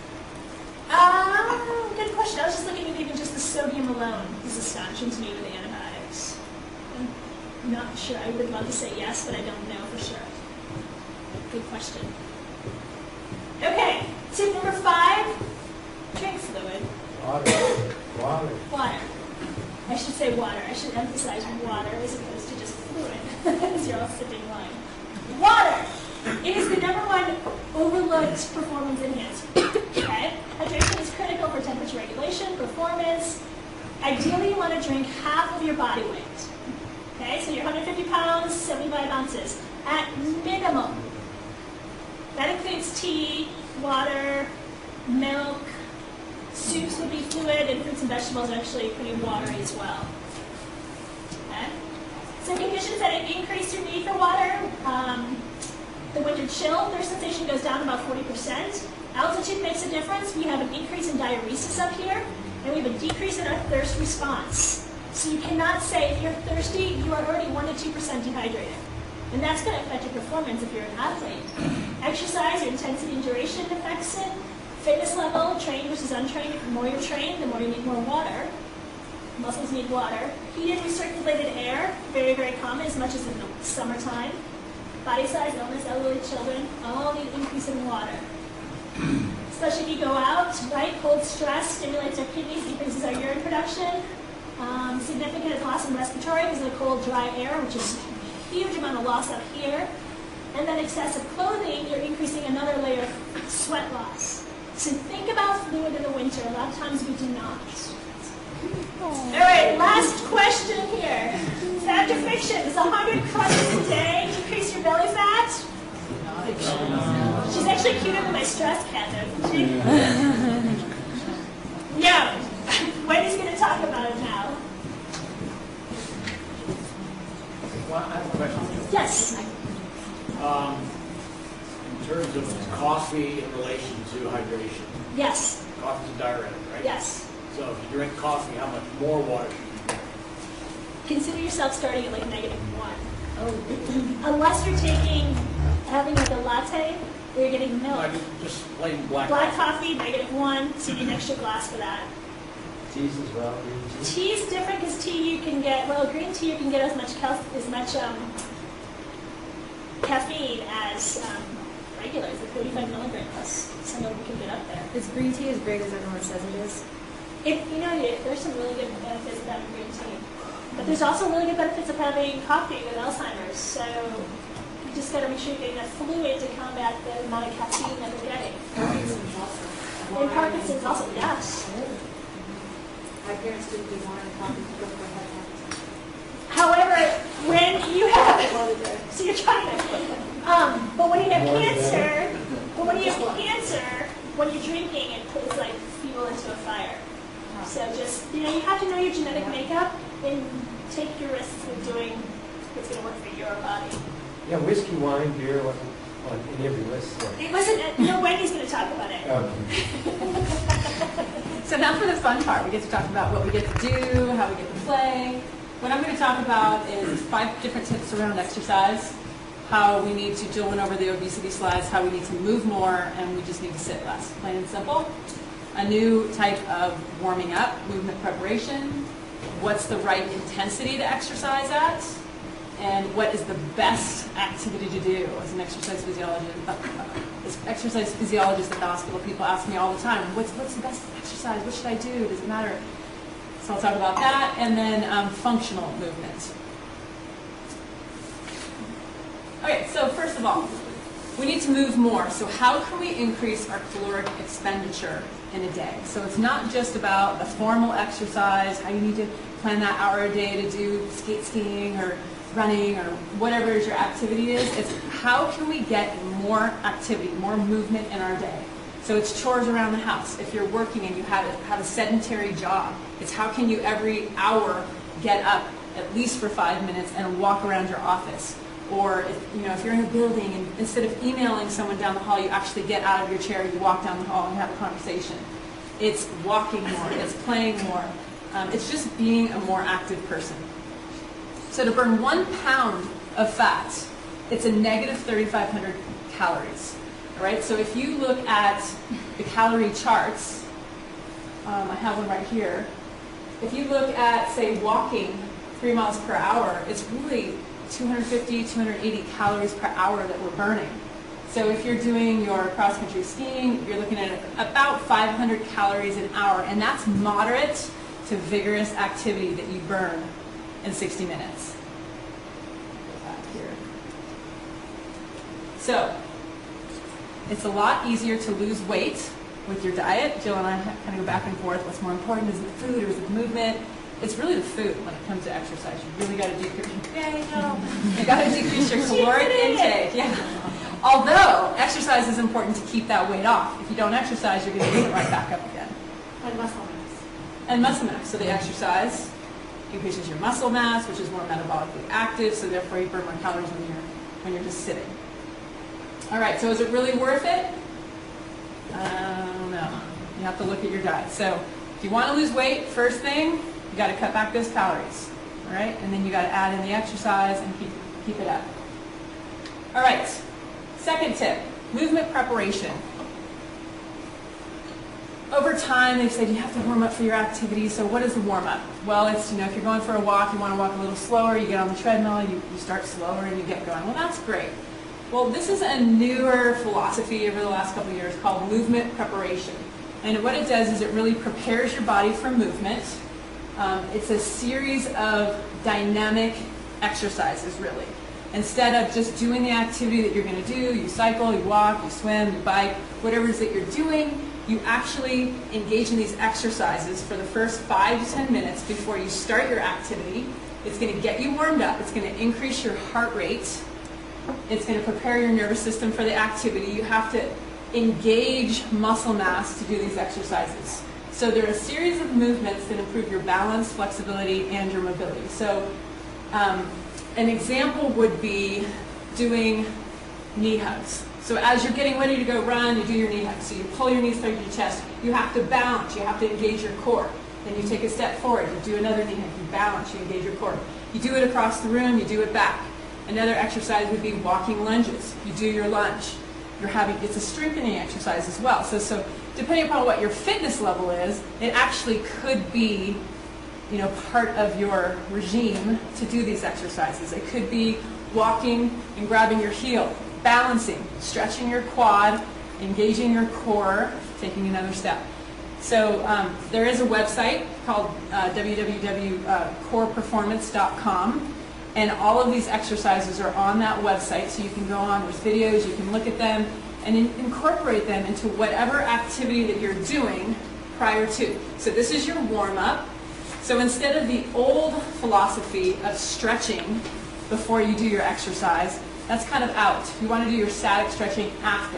Ah, good question. I was just looking at even just the sodium alone is astonishing to me with antibiotics. I'm not sure. I would love to say yes, but I don't know for sure. Good question. Okay, tip number five, drink fluid. Water, water. Water. I should say water. I should emphasize water as opposed to just fluid, as you're all sipping wine. Water! It is the number one overlooked performance enhancer. Okay? Hydration is critical for temperature regulation, performance. Ideally, you want to drink half of your body weight. Okay? So you're one hundred fifty pounds, seventy-five ounces. At minimum. That includes tea, water, milk. Soups would be fluid, and fruits and vegetables are actually pretty watery as well. Okay? Some conditions that increase your need for water. Um, the winter chill, their sensation goes down about forty percent. Altitude makes a difference. We have an increase in diuresis up here, and we have a decrease in our thirst response. So you cannot say if you're thirsty, you are already one to two percent dehydrated. And that's going to affect your performance if you're an athlete. Exercise, your intensity and duration affects it. Fitness level, trained versus untrained. The more you're trained, the more you need more water. Muscles need water. Heated, recirculated air, very, very common, as much as in the summertime. Body size, illness, elderly children, all need increase in water. Especially if you go out, right? Cold stress stimulates our kidneys, decreases our urine production. Um, significant loss in respiratory because of the cold, dry air, which is a huge amount of loss up here. And then excessive clothing, you're increasing another layer of sweat loss. So think about fluid in the winter. A lot of times we do not. All right, last question here. Fact or fiction? Is one hundred crunches a day increase your belly fat? She's actually cuter than my stress cat, though, isn't she? No. Wendy's going to talk about it now. Well, I have a question. Yes. Um, in terms of coffee in relation to hydration, Yes. coffee's a diuretic, right? Yes. So if you drink coffee, how much more water should you drink? Consider yourself starting at like negative one. Oh. Unless you're taking, having like a latte, or you're getting milk. No, just, just plain black, Black coffee. coffee, negative one, so you need an extra glass for that. Teas as well, green tea. Tea's different because tea you can get, well, green tea you can get as much cal- as much um, caffeine as um, regular. It's like thirty-five milligrams. Some of them can get up there. Is green tea as great as everyone says it is? If, you know, there's some really good benefits of having green tea. But there's also really good benefits of having coffee with Alzheimer's. So you just got to make sure you're getting enough fluid to combat the amount of caffeine that we're getting. Parkinson's also. And Parkinson's also, yes. My parents didn't do wine and coffee because they had Parkinson's. However, when you have, so you're trying to, um, but when you have cancer, but when you have cancer, when you're drinking, it puts like fuel into a fire. So just, you know, you have to know your genetic makeup and take your risks with doing what's going to work for your body. Yeah, whiskey, wine, beer wasn't on any of your lists. So. It wasn't, you know, Wendy's going to talk about it. Okay. So now for the fun part. We get to talk about what we get to do, how we get to play. What I'm going to talk about is five different tips around exercise, how we need to, Jill went over the obesity slides, how we need to move more, and we just need to sit less, plain and simple. A new type of warming up, movement preparation, what's the right intensity to exercise at, and what is the best activity to do as an exercise physiologist. Uh, as exercise physiologist at the hospital, people ask me all the time, what's, what's the best exercise? What should I do? Does it matter? So I'll talk about that, and then um, functional movement. Okay, so first of all, we need to move more. So how can we increase our caloric expenditure in a day? So it's not just about the formal exercise, how you need to plan that hour a day to do skate skiing or running or whatever is your activity is. It's how can we get more activity, more movement in our day. So it's chores around the house. If you're working and you have a, have a sedentary job, it's how can you every hour get up at least for five minutes and walk around your office. Or if, you know, if you're in a building and instead of emailing someone down the hall, you actually get out of your chair, you walk down the hall and have a conversation. It's walking more, it's playing more. Um, it's just being a more active person. So to burn one pound of fat, it's a negative thirty-five hundred calories. All right, so if you look at the calorie charts, um, I have one right here. If you look at, say, walking three miles per hour, it's really two hundred fifty, two hundred eighty calories per hour that we're burning. So if you're doing your cross-country skiing, you're looking at about five hundred calories an hour, and that's moderate to vigorous activity that you burn in sixty minutes. Back here. So it's a lot easier to lose weight with your diet. Jill and I kind of go back and forth. What's more important? Is it the food or is it the movement? It's really the food when it comes to exercise. You really got to decrease. Yeah, I know. You got to decrease your caloric intake. Yeah. Although exercise is important to keep that weight off. If you don't exercise, you're going to get it right back up again. And muscle mass. And muscle mass. So the exercise increases your muscle mass, which is more metabolically active. So therefore, you burn more calories when you're when you're just sitting. All right. So is it really worth it? I don't know. You have to look at your diet. So if you want to lose weight, first thing, you got to cut back those calories, all right? And then you got to add in the exercise and keep keep it up. All right. Second tip: movement preparation. Over time, they've said you have to warm up for your activity. So what is the warm up? Well, it's, you know, if you're going for a walk, you want to walk a little slower. You get on the treadmill, you, you start slower, and you get going. Well, that's great. Well, this is a newer philosophy over the last couple of years called movement preparation. And what it does is it really prepares your body for movement. Um, it's a series of dynamic exercises, really. Instead of just doing the activity that you're going to do, you cycle, you walk, you swim, you bike, whatever it is that you're doing, you actually engage in these exercises for the first five to ten minutes before you start your activity. It's going to get you warmed up. It's going to increase your heart rate. It's going to prepare your nervous system for the activity. You have to engage muscle mass to do these exercises. So there are a series of movements that improve your balance, flexibility, and your mobility. So um, an example would be doing knee hugs. So as you're getting ready to go run, you do your knee hugs. So you pull your knees through your chest. You have to balance. You have to engage your core. Then you take a step forward. You do another knee hug. You balance. You engage your core. You do it across the room. You do it back. Another exercise would be walking lunges. You do your lunge. You're having, it's a strengthening exercise as well. So, so depending upon what your fitness level is, it actually could be, you know, part of your regime to do these exercises. It could be walking and grabbing your heel, balancing, stretching your quad, engaging your core, taking another step. So um, there is a website called uh, w w w dot core performance dot com. And all of these exercises are on that website, so you can go on, there's videos, you can look at them, and in, incorporate them into whatever activity that you're doing prior to. So this is your warm-up. So instead of the old philosophy of stretching before you do your exercise, that's kind of out. You want to do your static stretching after.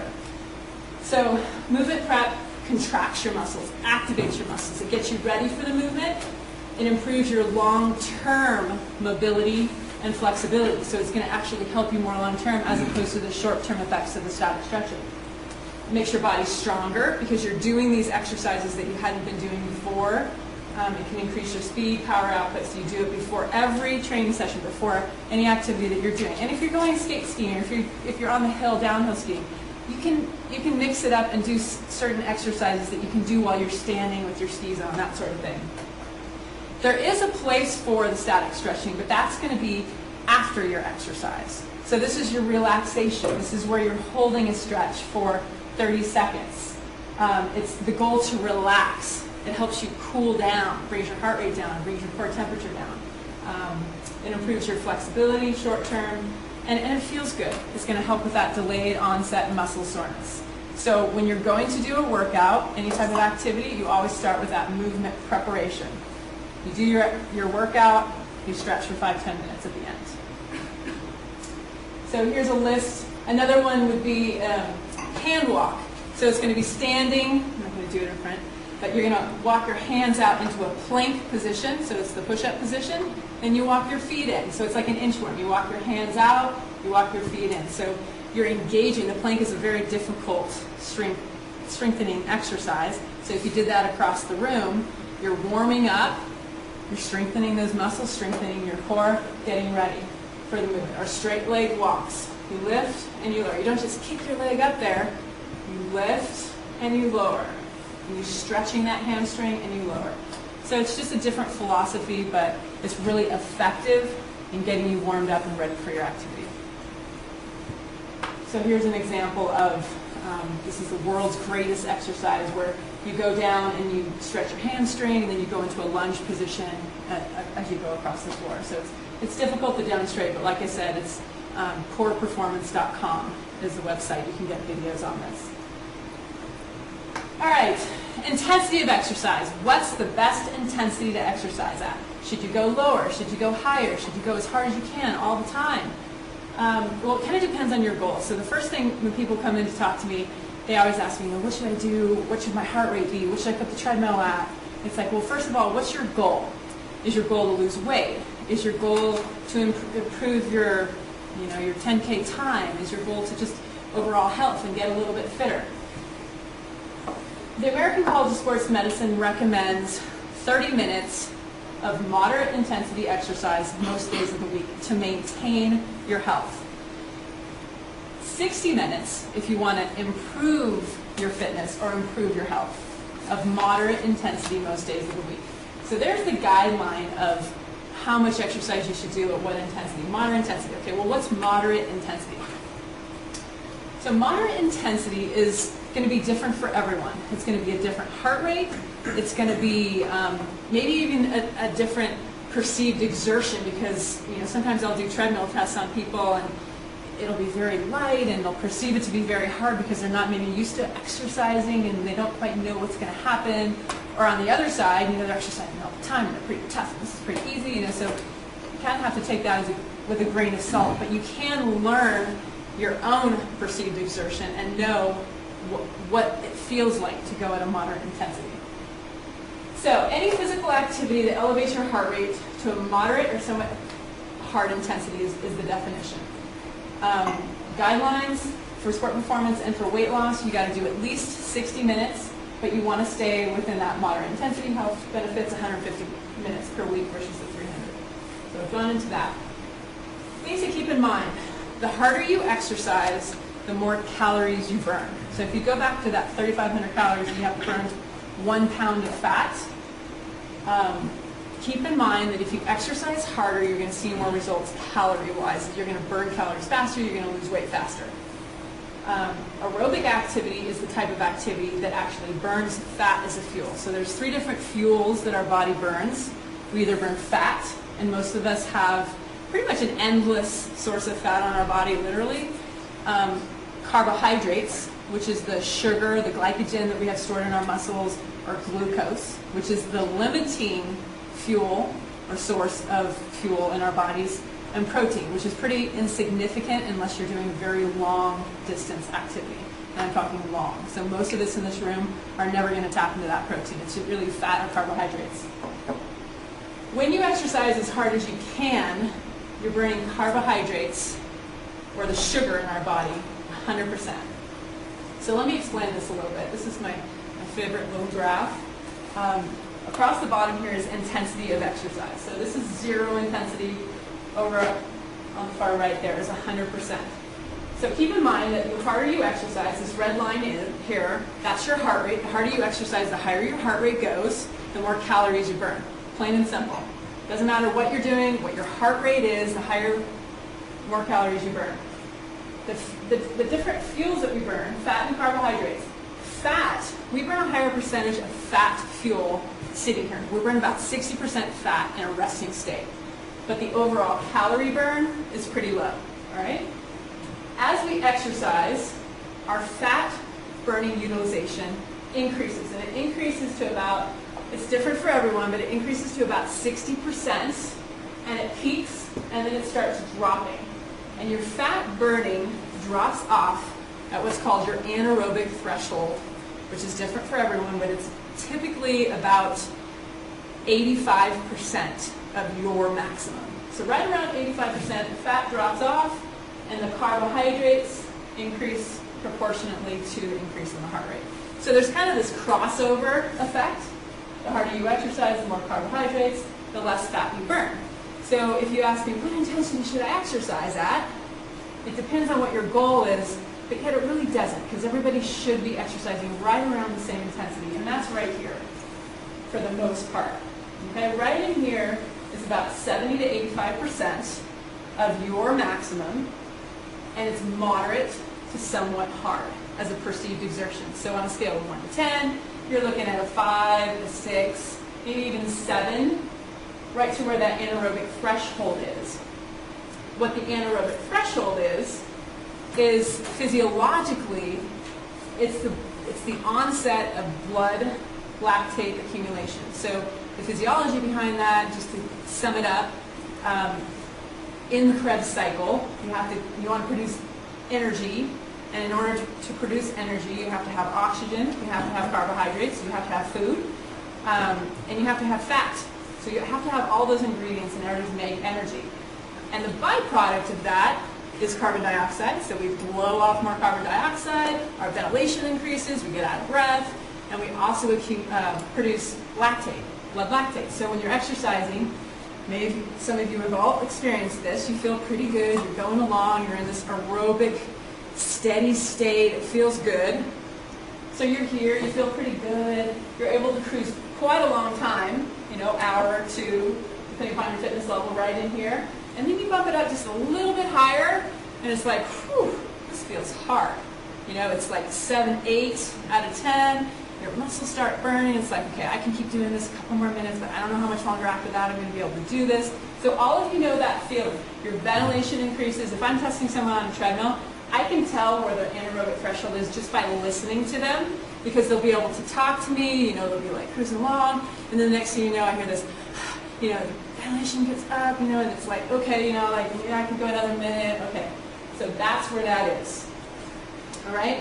So movement prep contracts your muscles, activates your muscles. It gets you ready for the movement. It improves your long-term mobility and flexibility. So it's going to actually help you more long-term as opposed to the short-term effects of the static stretching. It makes your body stronger because you're doing these exercises that you hadn't been doing before. Um, it can increase your speed, power output, so you do it before every training session, before any activity that you're doing. And if you're going skate skiing, or if you're, if you're on the hill, downhill skiing, you can, you can mix it up and do s certain exercises that you can do while you're standing with your skis on, that sort of thing. There is a place for the static stretching, but that's going to be after your exercise. So this is your relaxation. This is where you're holding a stretch for thirty seconds. Um, it's the goal to relax. It helps you cool down, brings your heart rate down, brings your core temperature down. Um, it improves your flexibility short term, and, and it feels good. It's going to help with that delayed onset muscle soreness. So when you're going to do a workout, any type of activity, you always start with that movement preparation. You do your, your workout, you stretch for five, ten minutes at the end. So here's a list. Another one would be um, hand walk. So it's going to be standing. I'm not going to do it in front. But you're going to walk your hands out into a plank position, so it's the push-up position, and you walk your feet in. So it's like an inchworm. You walk your hands out, you walk your feet in. So you're engaging. The plank is a very difficult strength, strengthening exercise. So if you did that across the room, you're warming up, you're strengthening those muscles, strengthening your core, getting ready for the movement. Or straight leg walks. You lift and you lower. You don't just kick your leg up there. You lift and you lower. And you're stretching that hamstring and you lower. So it's just a different philosophy, but it's really effective in getting you warmed up and ready for your activity. So here's an example of, um, this is the world's greatest exercise, where you go down and you stretch your hamstring, and then you go into a lunge position as you go across the floor. So it's, it's difficult to demonstrate, but like I said, it's um, core performance dot com is the website. You can get videos on this. All right, intensity of exercise. What's the best intensity to exercise at? Should you go lower? Should you go higher? Should you go as hard as you can all the time? Um, well, it kind of depends on your goals. So the first thing when people come in to talk to me, they always ask me, well, what should I do? What should my heart rate be? What should I put the treadmill at? It's like, well, first of all, what's your goal? Is your goal to lose weight? Is your goal to imp- improve your, you know, your ten K time? Is your goal to just overall health and get a little bit fitter? The American College of Sports Medicine recommends thirty minutes of moderate intensity exercise most days of the week to maintain your health. sixty minutes if you want to improve your fitness or improve your health, of moderate intensity most days of the week. So there's the guideline of how much exercise you should do at what intensity. Moderate intensity. Okay, well, what's moderate intensity? So moderate intensity is going to be different for everyone. It's going to be a different heart rate. It's going to be um, maybe even a, a different perceived exertion, because you know sometimes I'll do treadmill tests on people and it'll be very light and they'll perceive it to be very hard because they're not maybe used to exercising and they don't quite know what's going to happen. Or on the other side, you know, they're exercising all the time and they're pretty tough and this is pretty easy, you know, so you kind of have to take that as a, with a grain of salt. But you can learn your own perceived exertion and know wh- what it feels like to go at a moderate intensity. So any physical activity that elevates your heart rate to a moderate or somewhat hard intensity is, is the definition. Um, guidelines for sport performance and for weight loss, you got to do at least sixty minutes, but you want to stay within that moderate intensity. Health benefits one hundred fifty minutes per week versus the three hundred. So I've gone into that. Things to keep in mind: the harder you exercise, the more calories you burn. So if you go back to that thirty-five hundred calories, you have to burn one pound of fat. Um, keep in mind that if you exercise harder, you're going to see more results calorie-wise. You're going to burn calories faster, you're going to lose weight faster. Um, aerobic activity is the type of activity that actually burns fat as a fuel. So there's three different fuels that our body burns. We either burn fat, and most of us have pretty much an endless source of fat on our body, literally. Um, carbohydrates, which is the sugar, the glycogen that we have stored in our muscles, or glucose, which is the limiting fuel or source of fuel in our bodies, and protein, which is pretty insignificant unless you're doing very long distance activity. And I'm talking long. So most of us in this room are never going to tap into that protein. It's really fat or carbohydrates. When you exercise as hard as you can, you're burning carbohydrates, or the sugar in our body, one hundred percent. So let me explain this a little bit. This is my, my favorite little graph. Um, across the bottom here is intensity of exercise. So this is zero intensity. Over on the far right there is one hundred percent. So keep in mind that the harder you exercise, this red line in here, that's your heart rate. The harder you exercise, the higher your heart rate goes, the more calories you burn. Plain and simple. Doesn't matter what you're doing, what your heart rate is, the higher more calories you burn. The, the, the different fuels that we burn, fat and carbohydrates. Fat, we burn a higher percentage of fat fuel sitting here. We burn about sixty percent fat in a resting state. But the overall calorie burn is pretty low, all right? As we exercise, our fat burning utilization increases, and it increases to about, it's different for everyone, but it increases to about sixty percent, and it peaks, and then it starts dropping. And your fat burning drops off at what's called your anaerobic threshold, which is different for everyone, but it's typically about eighty-five percent of your maximum. So right around eighty-five percent, the fat drops off, and the carbohydrates increase proportionately to the increase in the heart rate. So there's kind of this crossover effect. The harder you exercise, the more carbohydrates, the less fat you burn. So if you ask me, what intensity should I exercise at? It depends on what your goal is, but yet it really doesn't, because everybody should be exercising right around the same intensity, and that's right here, for the most part. Okay, right in here is about seventy to eighty-five percent of your maximum, and it's moderate to somewhat hard as a perceived exertion. So on a scale of one to ten, you're looking at a five, a six, maybe even seven, right to where that anaerobic threshold is. What the anaerobic threshold is, is physiologically, it's the, it's the onset of blood lactate accumulation. So the physiology behind that, just to sum it up, um, in the Krebs cycle, you have to, you want to produce energy, and in order to, to produce energy, you have to have oxygen, you have to have carbohydrates, you have to have food, um, and you have to have fat. So you have to have all those ingredients in order to make energy. And the byproduct of that is carbon dioxide. So we blow off more carbon dioxide, our ventilation increases, we get out of breath, and we also uh, produce lactate, blood lactate. So when you're exercising, maybe some of you have all experienced this, you feel pretty good, you're going along, you're in this aerobic, steady state, it feels good. So you're here, you feel pretty good, you're able to cruise quite a long time, you know, hour or two, depending upon your fitness level, right in here. And then you bump it up just a little bit higher, and it's like, whew, this feels hard. You know, it's like seven, eight out of ten. Your muscles start burning. It's like, okay, I can keep doing this a couple more minutes, but I don't know how much longer after that I'm going to be able to do this. So all of you know that feeling. Your ventilation increases. If I'm testing someone on a treadmill, I can tell where their anaerobic threshold is just by listening to them, because they'll be able to talk to me, you know, they'll be like cruising along, and then the next thing you know, I hear this, you know, ventilation gets up, you know, and it's like, okay, you know, like, yeah, I can go another minute, okay. So that's where that is, all right?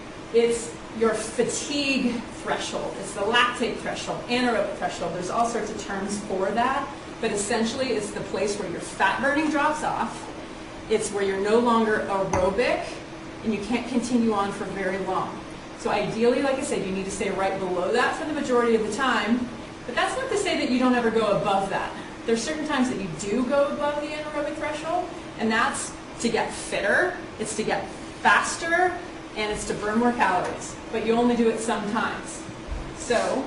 It's your fatigue threshold. It's the lactate threshold, anaerobic threshold. There's all sorts of terms for that, but essentially it's the place where your fat burning drops off. It's where you're no longer aerobic, and you can't continue on for very long. So ideally, like I said, you need to stay right below that for the majority of the time, but that's not to say that you don't ever go above that. There's certain times that you do go above the anaerobic threshold, and that's to get fitter, it's to get faster, and it's to burn more calories. But you only do it sometimes. So,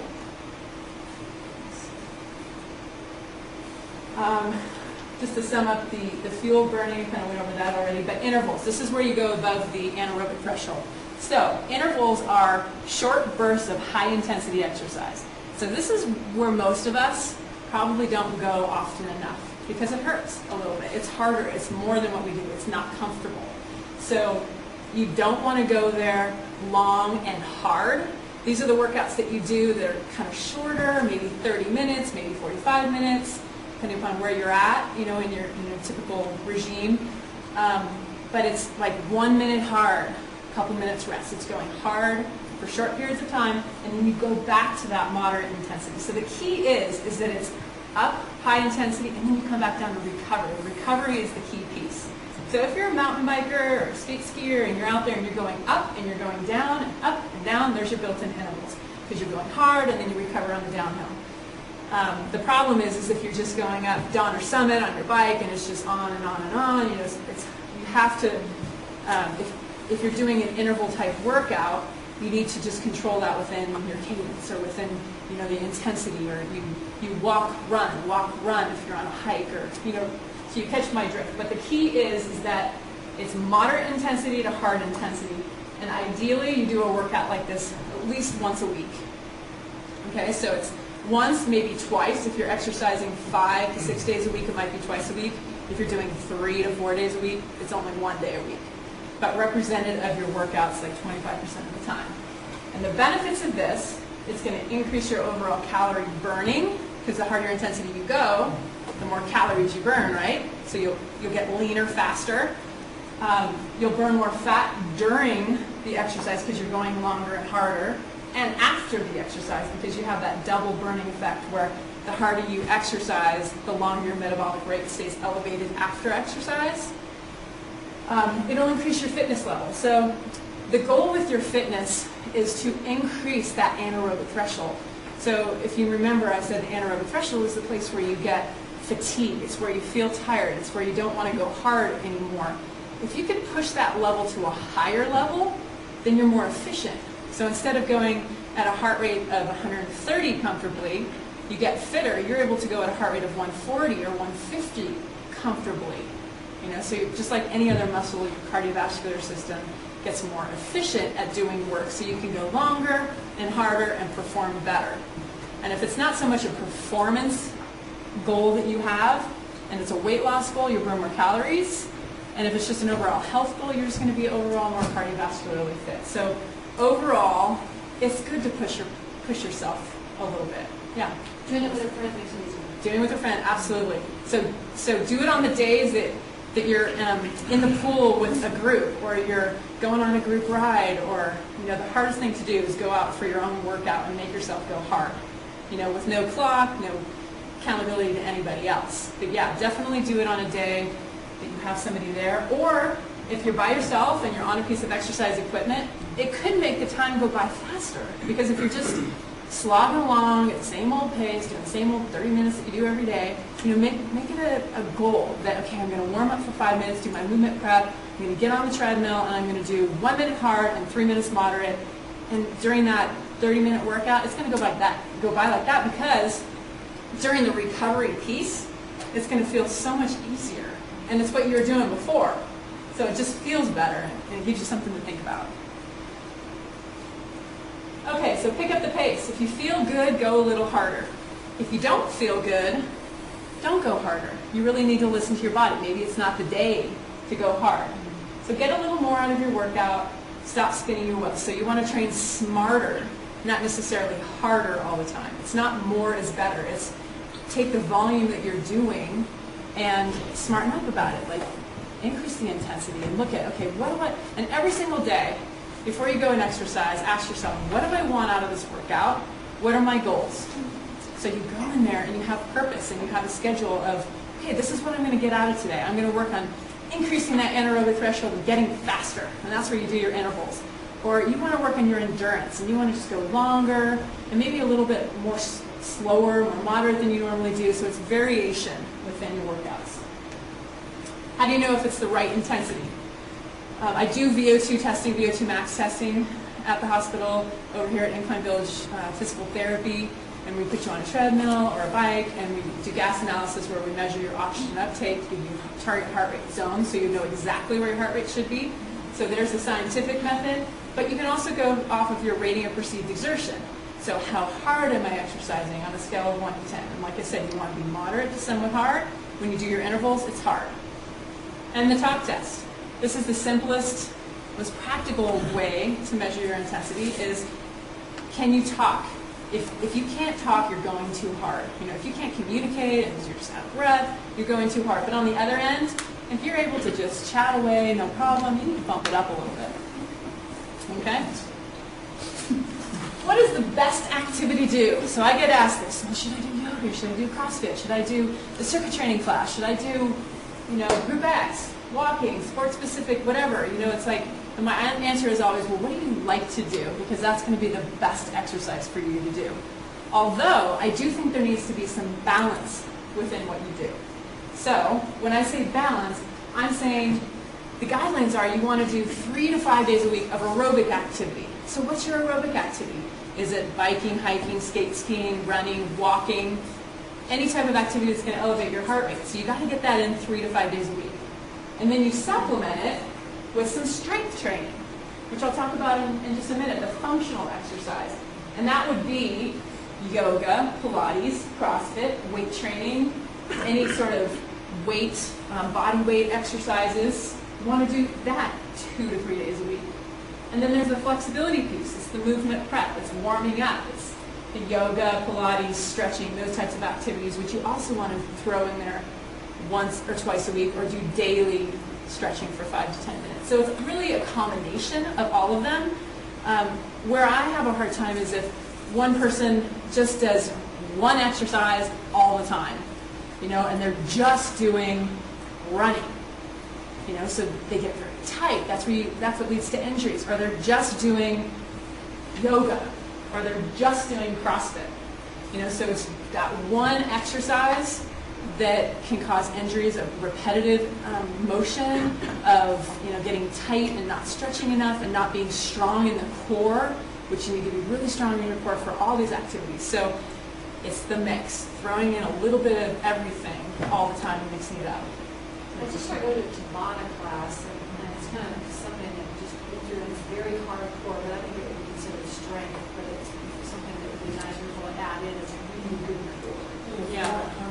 um, just to sum up the, the fuel burning, I kind of went over that already, but intervals. This is where you go above the anaerobic threshold. So, intervals are short bursts of high-intensity exercise. So this is where most of us probably don't go often enough, because it hurts a little bit. It's harder. It's more than what we do. It's not comfortable. So you don't want to go there long and hard. These are the workouts that you do that are kind of shorter, maybe thirty minutes, maybe forty-five minutes, depending upon where you're at, you know, in your, in your typical regime. Um, but it's like one minute hard, a couple minutes rest. It's going hard for short periods of time, and then you go back to that moderate intensity. So the key is, is that it's up, high intensity, and then you come back down to recovery. Recovery is the key piece. So if you're a mountain biker or a street skier and you're out there and you're going up and you're going down and up and down, there's your built-in intervals, because you're going hard and then you recover on the downhill. Um, the problem is, is if you're just going up Donner Summit on your bike and it's just on and on and on, you know, it's, it's you have to, um, if, if you're doing an interval type workout, you need to just control that within your cadence or within, you know, the intensity, or you, you walk, run, walk, run if you're on a hike, or, you know, So you catch my drift. But the key is, is that it's moderate intensity to hard intensity. And ideally, you do a workout like this at least once a week. Okay, so it's once, maybe twice. If you're exercising five to six days a week, it might be twice a week. If you're doing three to four days a week, it's only one day a week. But represented of your workouts like twenty-five percent of the time. And the benefits of this, it's going to increase your overall calorie burning, because the harder intensity you go, the more calories you burn, right? So you'll, you'll get leaner faster. Um, you'll burn more fat during the exercise because you're going longer and harder, and after the exercise because you have that double burning effect where the harder you exercise, the longer your metabolic rate stays elevated after exercise. Um, it'll increase your fitness level. So the goal with your fitness is to increase that anaerobic threshold. So if you remember, I said the anaerobic threshold is the place where you get fatigue. It's where you feel tired. It's where you don't want to go hard anymore. If you can push that level to a higher level, then you're more efficient. So instead of going at a heart rate of one hundred thirty comfortably, you get fitter. You're able to go at a heart rate of one forty or one fifty comfortably. You know, so you're, just like any other muscle, your cardiovascular system gets more efficient at doing work, so you can go longer and harder and perform better. And if it's not so much a performance goal that you have, and it's a weight loss goal, you burn more calories. And if it's just an overall health goal, you're just going to be overall more cardiovascularly fit. So overall, it's good to push your push yourself a little bit. Yeah. Doing it with a friend makes it easier. Doing it with a friend, absolutely. So so do it on the days that that you're um, in the pool with a group, or you're going on a group ride, or you know the hardest thing to do is go out for your own workout and make yourself go hard. You know, with no clock, no accountability to anybody else. But yeah, definitely do it on a day that you have somebody there, or if you're by yourself and you're on a piece of exercise equipment, it could make the time go by faster. Because if you're just slogging along at the same old pace, doing the same old thirty minutes that you do every day, you know, make, make it a, a goal that, okay, I'm going to warm up for five minutes, do my movement prep, I'm going to get on the treadmill, and I'm going to do one minute hard and three minutes moderate. And during that thirty minute workout, it's going to go by that, go by like that, because during the recovery piece, it's going to feel so much easier. And it's what you were doing before. So it just feels better, and it gives you something to think about. Okay, so pick up the pace. If you feel good, go a little harder. If you don't feel good, don't go harder. You really need to listen to your body. Maybe it's not the day to go hard. So get a little more out of your workout. Stop spinning your wheels. So you want to train smarter, not necessarily harder all the time. It's not more is better. It's take the volume that you're doing and smarten up about it. Like, increase the intensity and look at, okay, what do I, and every single day, before you go and exercise, ask yourself, what do I want out of this workout? What are my goals? So you go in there and you have purpose and you have a schedule of, okay, this is what I'm going to get out of today. I'm going to work on increasing that anaerobic threshold and getting faster. And that's where you do your intervals. Or you want to work on your endurance and you want to just go longer and maybe a little bit more s- slower, more moderate than you normally do. So it's variation within your workouts. How do you know if it's the right intensity? Um, I do V O two testing, V O two max testing at the hospital over here at Incline Village uh, Physical Therapy, and we put you on a treadmill or a bike, and we do gas analysis where we measure your oxygen uptake, give you target heart rate zone so you know exactly where your heart rate should be. So there's a scientific method, but you can also go off of your rating of perceived exertion. So how hard am I exercising on a scale of one to ten? And like I said, you want to be moderate to somewhat hard. When you do your intervals, it's hard. And the talk test. This is the simplest, most practical way to measure your intensity is, can you talk? If, if you can't talk, you're going too hard. You know, if you can't communicate and you're just out of breath, you're going too hard. But on the other end, if you're able to just chat away, no problem, you need to bump it up a little bit. Okay? What does the best activity do? So I get asked this, well, should I do yoga? Should I do CrossFit? Should I do the circuit training class? Should I do, you know, group X, walking, sport-specific, whatever? You know, it's like, and my answer is always, well, what do you like to do? Because that's going to be the best exercise for you to do. Although, I do think there needs to be some balance within what you do. So, when I say balance, I'm saying the guidelines are you want to do three to five days a week of aerobic activity. So what's your aerobic activity? Is it biking, hiking, skate skiing, running, walking? any type of activity that's going to elevate your heart rate. So you got to get that in three to five days a week. And then you supplement it with some strength training, which I'll talk about in, in just a minute, the functional exercise. And that would be yoga, Pilates, CrossFit, weight training, any sort of weight, um, body weight exercises. You want to do that two to three days a week. And then there's the flexibility piece. It's the movement prep. It's warming up. It's the yoga, Pilates, stretching, those types of activities, which you also want to throw in there once or twice a week, or do daily stretching for five to ten minutes. So it's really a combination of all of them. Um, where I have a hard time is if one person just does one exercise all the time, you know, and they're just doing running, you know, so they get very tight. That's where you, that's what leads to injuries. Or they're just doing yoga, or they're just doing CrossFit, you know. So it's that one exercise that can cause injuries of repetitive um, motion, of, you know, getting tight and not stretching enough, and not being strong in the core, which you need to be really strong in your core for all these activities. So it's the mix, throwing in a little bit of everything all the time and mixing it up. I just started going to a Tabata class, and, and it's kind of something that just go through, and it's very hardcore, but I think it would be considered strength, but it's something that would be nice to add in as a really good core. Yeah.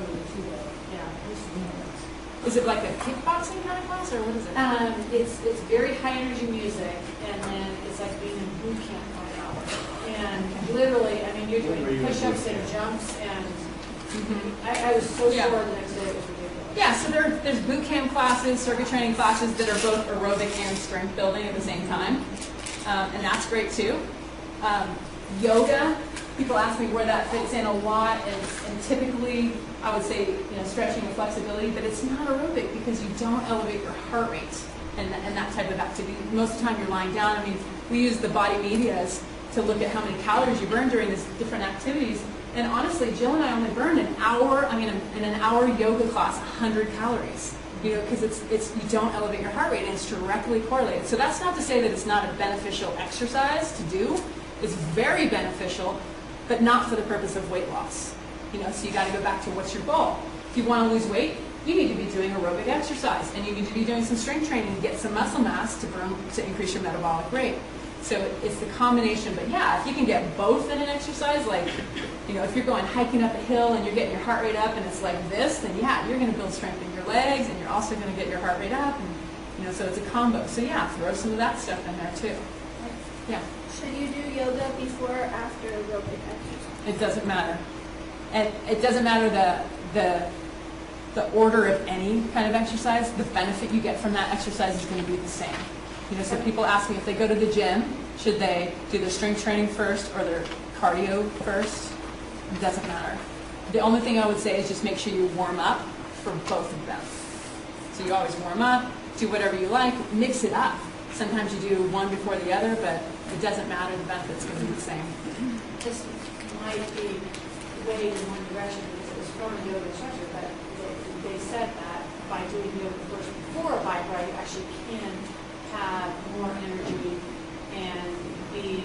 Yeah. Is it like a kickboxing kind of class, or what is it? Um, it's it's very high energy music, and then it's like being in boot camp for an hour. And literally, I mean, you're doing push-ups and jumps, and Mm-hmm. I, I was so Yeah. sore the next day. It was ridiculous. Yeah, so there, there's boot camp classes, circuit training classes that are both aerobic and strength building at the same time, um, and that's great too. Um, yoga, people ask me where that fits in a lot, and, and typically I would say, you know, stretching and flexibility, but it's not aerobic because you don't elevate your heart rate and, and that type of activity. Most of the time you're lying down. I mean, we use the body medias to look at how many calories you burn during these different activities. And honestly, Jill and I only burned an hour, I mean, in an hour yoga class, one hundred calories. You know, because it's, it's, you don't elevate your heart rate, and it's directly correlated. So that's not to say that it's not a beneficial exercise to do. It's very beneficial, but not for the purpose of weight loss. You know, so you got to go back to what's your goal. If you want to lose weight, you need to be doing aerobic exercise, and you need to be doing some strength training to get some muscle mass to burn, to increase your metabolic rate. So it's the combination. But yeah, if you can get both in an exercise, like, you know, if you're going hiking up a hill and you're getting your heart rate up and it's like this, then yeah, you're going to build strength in your legs, and you're also going to get your heart rate up, and, you know, so it's a combo. So yeah, throw some of that stuff in there too. Yeah. Should you do yoga before or after aerobic exercise? It doesn't matter. And it doesn't matter the, the, the order of any kind of exercise. The benefit you get from that exercise is going to be the same. You know, so people ask me if they go to the gym, should they do their strength training first or their cardio first? It doesn't matter. The only thing I would say is just make sure you warm up for both of them. So you always warm up, do whatever you like, mix it up. Sometimes you do one before the other, but it doesn't matter. The benefit's going to be the same. This might be way in one direction because it was from a yoga instructor, but they, they said that by doing yoga first before a bike ride, you actually can have more energy and be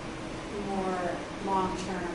more long-term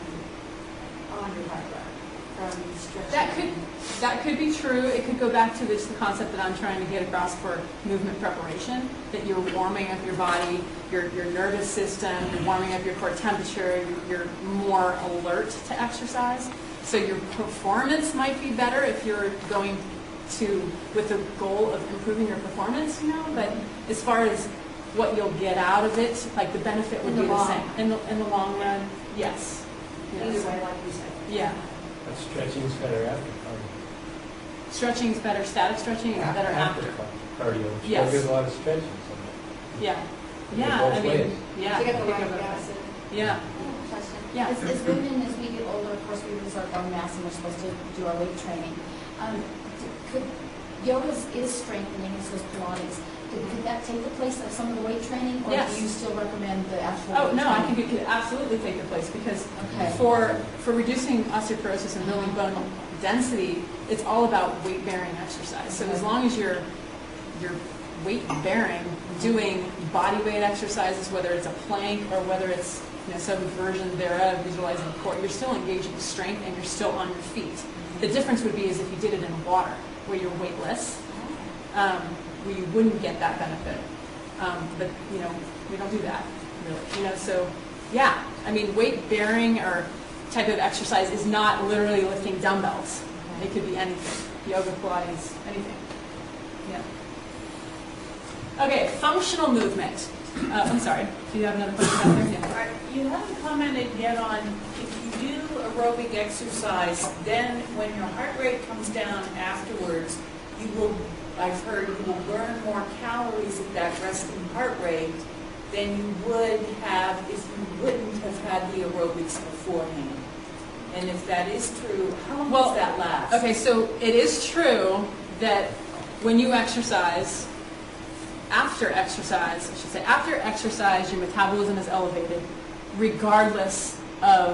on your bike ride from stretching. That could that could be true. It could go back to this the concept that I'm trying to get across for movement preparation, that you're warming up your body, your your nervous system, you're warming up your core temperature, you're, you're more alert to exercise. So your performance might be better if you're going to with the goal of improving your performance, you know, but as far as what you'll get out of it, like the benefit would In the be the long same. run. In the in the long run, yes. Either Yes. way, like you said. Yeah. But stretching's better after cardio. Stretching is better, static stretching is better after. Cardio. Yes. Still gives a lot of stretching. So Yeah. it Yeah, goes I both mean, ways. yeah. To get the think right of it. acid. Yeah. Question. Yeah. As, as women, as we get older, of course, we lose our bone mass and we're supposed to do our weight training. Um, d- could, yoga is strengthening, as was Pilates. Could, could that take the place of some of the weight training? Or Yes. do you still recommend the actual Oh, weight no, I training? think it could absolutely take the place because Okay. for for reducing osteoporosis and building bone density, it's all about weight-bearing exercise. So as Okay. long as you're you're weight bearing, doing body weight exercises, whether it's a plank or whether it's, you know, some version thereof, visualizing the core, you're still engaging strength and you're still on your feet. The difference would be is if you did it in water, where you're weightless, um, where you wouldn't get that benefit. Um, but, you know, we don't do that, really. You know, so, yeah, I mean, weight bearing or type of exercise is not literally lifting dumbbells. It could be anything. Yoga, Pilates, anything. Yeah. Okay, functional movement. Uh, I'm sorry. Do you have another question out there? Yeah. Right, you haven't commented yet on if you do aerobic exercise, then when your heart rate comes down afterwards, you will, I've heard, you will burn more calories at that resting heart rate than you would have if you wouldn't have had the aerobics beforehand. And if that is true, how long Well, does that last? Okay, so it is true that when you exercise, after exercise, I should say, after exercise, your metabolism is elevated, regardless of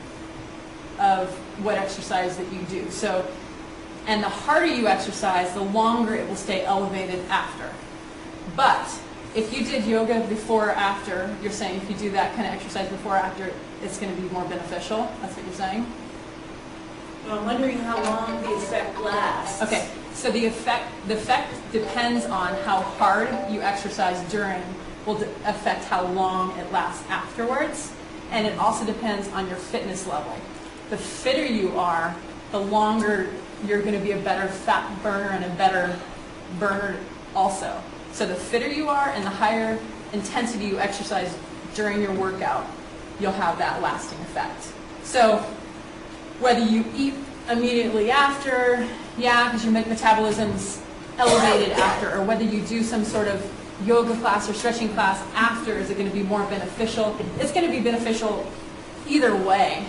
of what exercise that you do. So, and the harder you exercise, the longer it will stay elevated after. But if you did yoga before or after, you're saying if you do that kind of exercise before or after, it's going to be more beneficial. That's what you're saying? Well, I'm wondering how long the effect lasts. Okay, so the effect the effect depends on how hard you exercise during, will de- affect how long it lasts afterwards, and it also depends on your fitness level. The fitter you are, the longer you're going to be a better fat burner and a better burner also. So the fitter you are and the higher intensity you exercise during your workout, you'll have that lasting effect. So whether you eat immediately after, yeah, because your metabolism's elevated after, or whether you do some sort of yoga class or stretching class after, is it going to be more beneficial? It's going to be beneficial either way.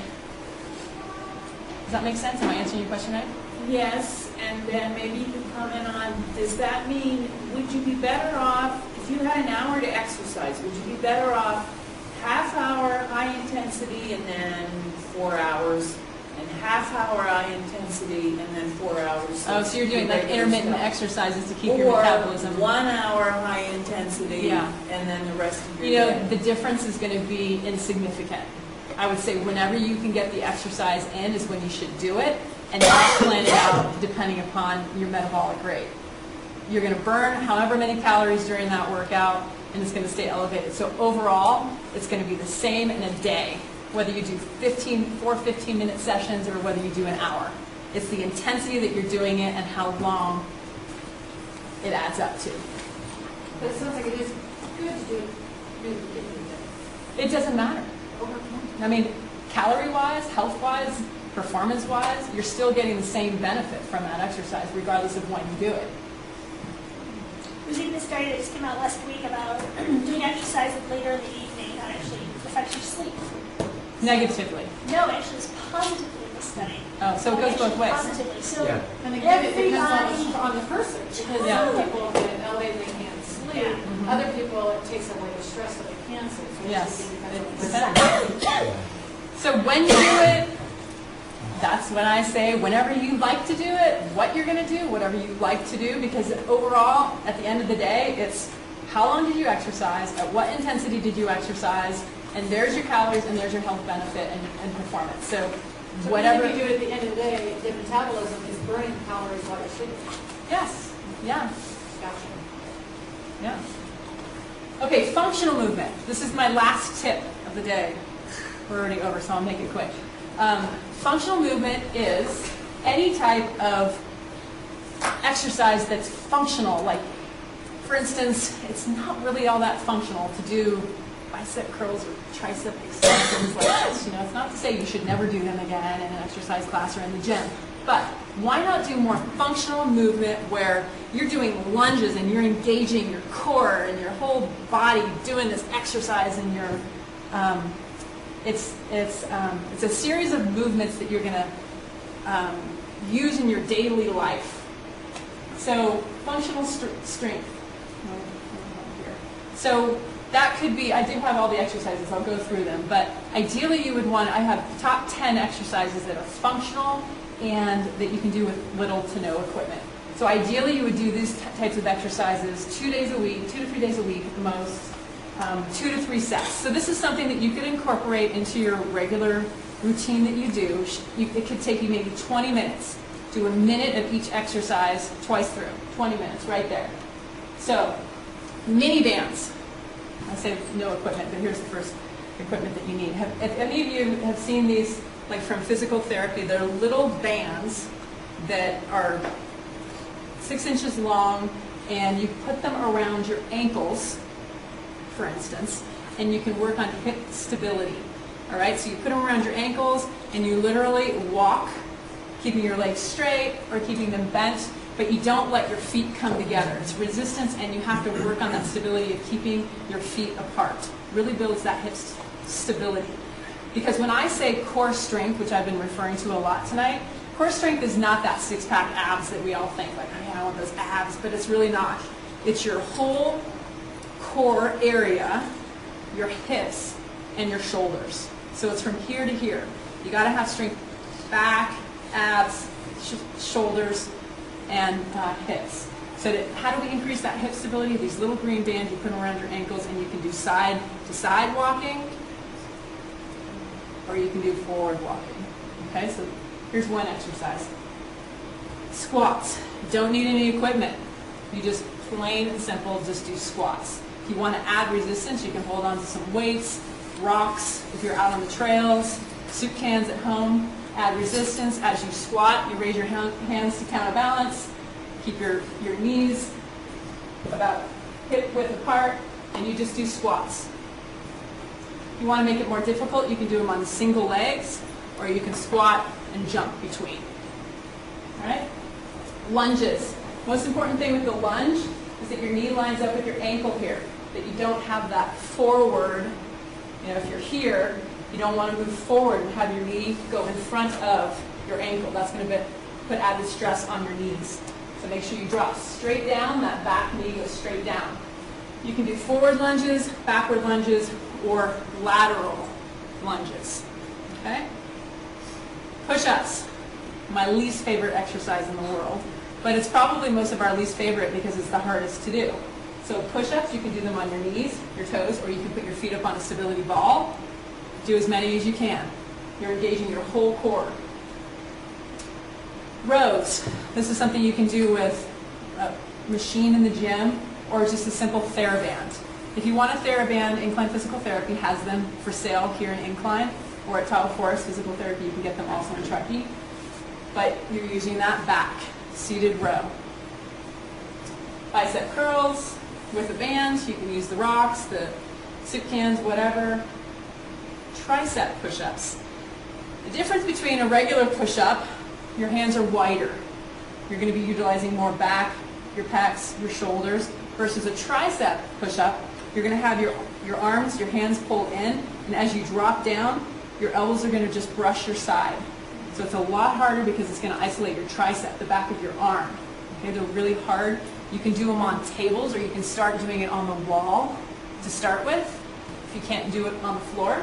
Does that make sense? Am I answering your question right? Yes, and then maybe you can comment on, does that mean, would you be better off, if you had an hour to exercise, would you be better off half hour high intensity and then four hours, and half hour high intensity and then four hours? Oh, so you're doing like intermittent stuff. exercises to keep your metabolism. Or one hour high intensity, Yeah. and then the rest of your You know, day. the difference is going to be insignificant. I would say whenever you can get the exercise in is when you should do it, and not plan it out depending upon your metabolic rate. You're going to burn however many calories during that workout, and it's going to stay elevated. So overall, it's going to be the same in a day, whether you do fifteen, four fifteen-minute sessions or whether you do an hour. It's the intensity that you're doing it and how long it adds up to. But it sounds like it is good to do it really beginning of the day. It doesn't matter. I mean, calorie-wise, health-wise, performance-wise, you're still getting the same benefit from that exercise regardless of when you do it. There's even a study that just came out last week about doing exercise later in the evening that actually affects your sleep. Negatively. No, actually it's positively in the study. Oh, so it goes both Actually ways. Positively. So Yeah. And again, it depends everybody- on, on the person, because Yeah. some people get elevated, they can't sleep. Yeah. Mhm. Other people, it takes away the stress that they can sleep. So it Yes, just it depends on the person. depends. So when you do it, that's when I say whenever you like to do it, what you're going to do, whatever you like to do, because overall, at the end of the day, it's how long did you exercise, at what intensity did you exercise, and there's your calories and there's your health benefit and, and performance. So So whatever. even if you do it at the end of the day, the metabolism is burning calories while you're sleeping. Yes, yeah, Gotcha. yeah. Okay, functional movement. This is my last tip of the day. We're already over, so I'll make it quick. Um, functional movement is any type of exercise that's functional. Like, for instance, it's not really all that functional to do bicep curls or tricep extensions like this. You know, it's not to say you should never do them again in an exercise class or in the gym. But why not do more functional movement where you're doing lunges and you're engaging your core and your whole body doing this exercise and you're um, It's it's um, it's a series of movements that you're going to um, use in your daily life. So functional st- strength. So that could be. I do have all the exercises. I'll go through them. But ideally, you would want. I have top ten exercises that are functional and that you can do with little to no equipment. So ideally, you would do these t- types of exercises two days a week, two to three days a week at the most, um, two to three sets. So this is something that you could incorporate into your regular routine that you do. You, it could take you maybe twenty minutes. Do a minute of each exercise twice through. twenty minutes, right there. So, mini bands. I say no equipment, but here's the first equipment that you need. Have, if any of you have seen these, like from physical therapy, they're little bands that are six inches long, and you put them around your ankles, for instance, and you can work on hip stability. All right, so you put them around your ankles, and you literally walk, keeping your legs straight or keeping them bent, but you don't let your feet come together. It's resistance, and you have to work on that stability of keeping your feet apart. Really builds that hip st- stability. Because when I say core strength, which I've been referring to a lot tonight, core strength is not that six-pack abs that we all think, like, oh yeah, I want those abs, but it's really not. It's your whole core area, your hips, and your shoulders. So it's from here to here. You got to have strength back, abs, sh- shoulders, and uh, hips. So to, how do we increase that hip stability? These little green bands, you put them around your ankles, and you can do side to side walking, or you can do forward walking. Okay, so here's one exercise. Squats. Don't need any equipment. You just plain and simple just do squats. If you want to add resistance, you can hold on to some weights, rocks, if you're out on the trails, soup cans at home. Add resistance. As you squat, you raise your hands to counterbalance. Keep your, your knees about hip width apart, and you just do squats. If you want to make it more difficult, you can do them on single legs, or you can squat and jump between. All right? Lunges. Most important thing with the lunge is that your knee lines up with your ankle here, that you don't have that forward. You know, if you're here, you don't want to move forward and have your knee go in front of your ankle. That's going to put added stress on your knees. So make sure you drop straight down, that back knee goes straight down. You can do forward lunges, backward lunges, or lateral lunges. Okay? Push-ups. My least favorite exercise in the world. But it's probably most of our least favorite because it's the hardest to do. So push-ups, you can do them on your knees, your toes, or you can put your feet up on a stability ball. Do as many as you can. You're engaging your whole core. Rows. This is something you can do with a machine in the gym or just a simple TheraBand. If you want a TheraBand, Incline Physical Therapy has them for sale here in Incline, or at Tahoe Forest Physical Therapy, you can get them also in Truckee. But you're using that back, seated row. Bicep curls with a band. You can use the rocks, the soup cans, whatever. Tricep push-ups. The difference between a regular push-up, your hands are wider. You're going to be utilizing more back, your pecs, your shoulders, versus a tricep push-up, you're going to have your, your arms, your hands pulled in, and as you drop down, your elbows are going to just brush your side. So it's a lot harder because it's going to isolate your tricep, the back of your arm. Okay, they're really hard. You can do them on tables, or you can start doing it on the wall to start with, if you can't do it on the floor.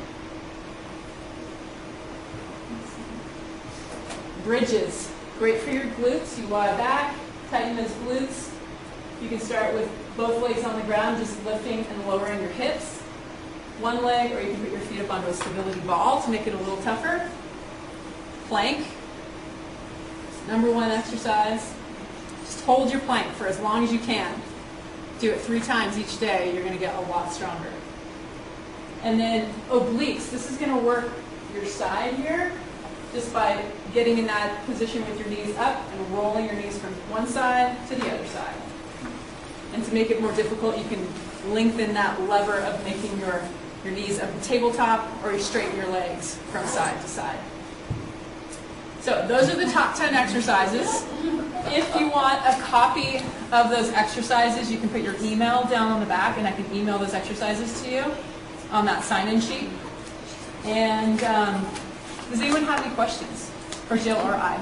Bridges, great for your glutes. You lie back, tighten those glutes. You can start with both legs on the ground, just lifting and lowering your hips. One leg, or you can put your feet up onto a stability ball to make it a little tougher. Plank, number one exercise. Just hold your plank for as long as you can. Do it three times each day. You're going to get a lot stronger. And then obliques. This is going to work your side here, just by getting in that position with your knees up and rolling your knees from one side to the other side. And to make it more difficult, you can lengthen that lever of making your, your knees up the tabletop, or you straighten your legs from side to side. So those are the top ten exercises. If you want a copy of those exercises, you can put your email down on the back, and I can email those exercises to you on that sign-in sheet. And um, does anyone have any questions for Jill or I?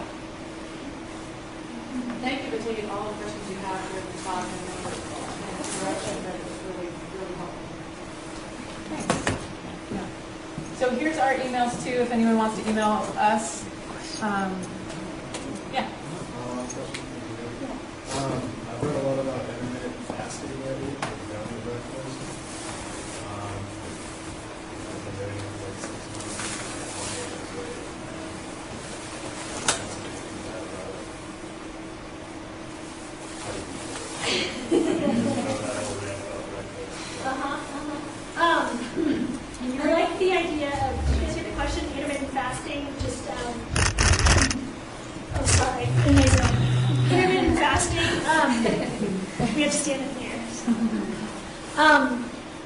Thank you for taking all the questions you have during the talk and the direction that was really, really helpful. Thanks. Yeah. So here's our emails too, if anyone wants to email us. Um, yeah. fasting, just, um, oh, sorry, amazing. Intermittent fasting, um, we have to stand in here. So. Um,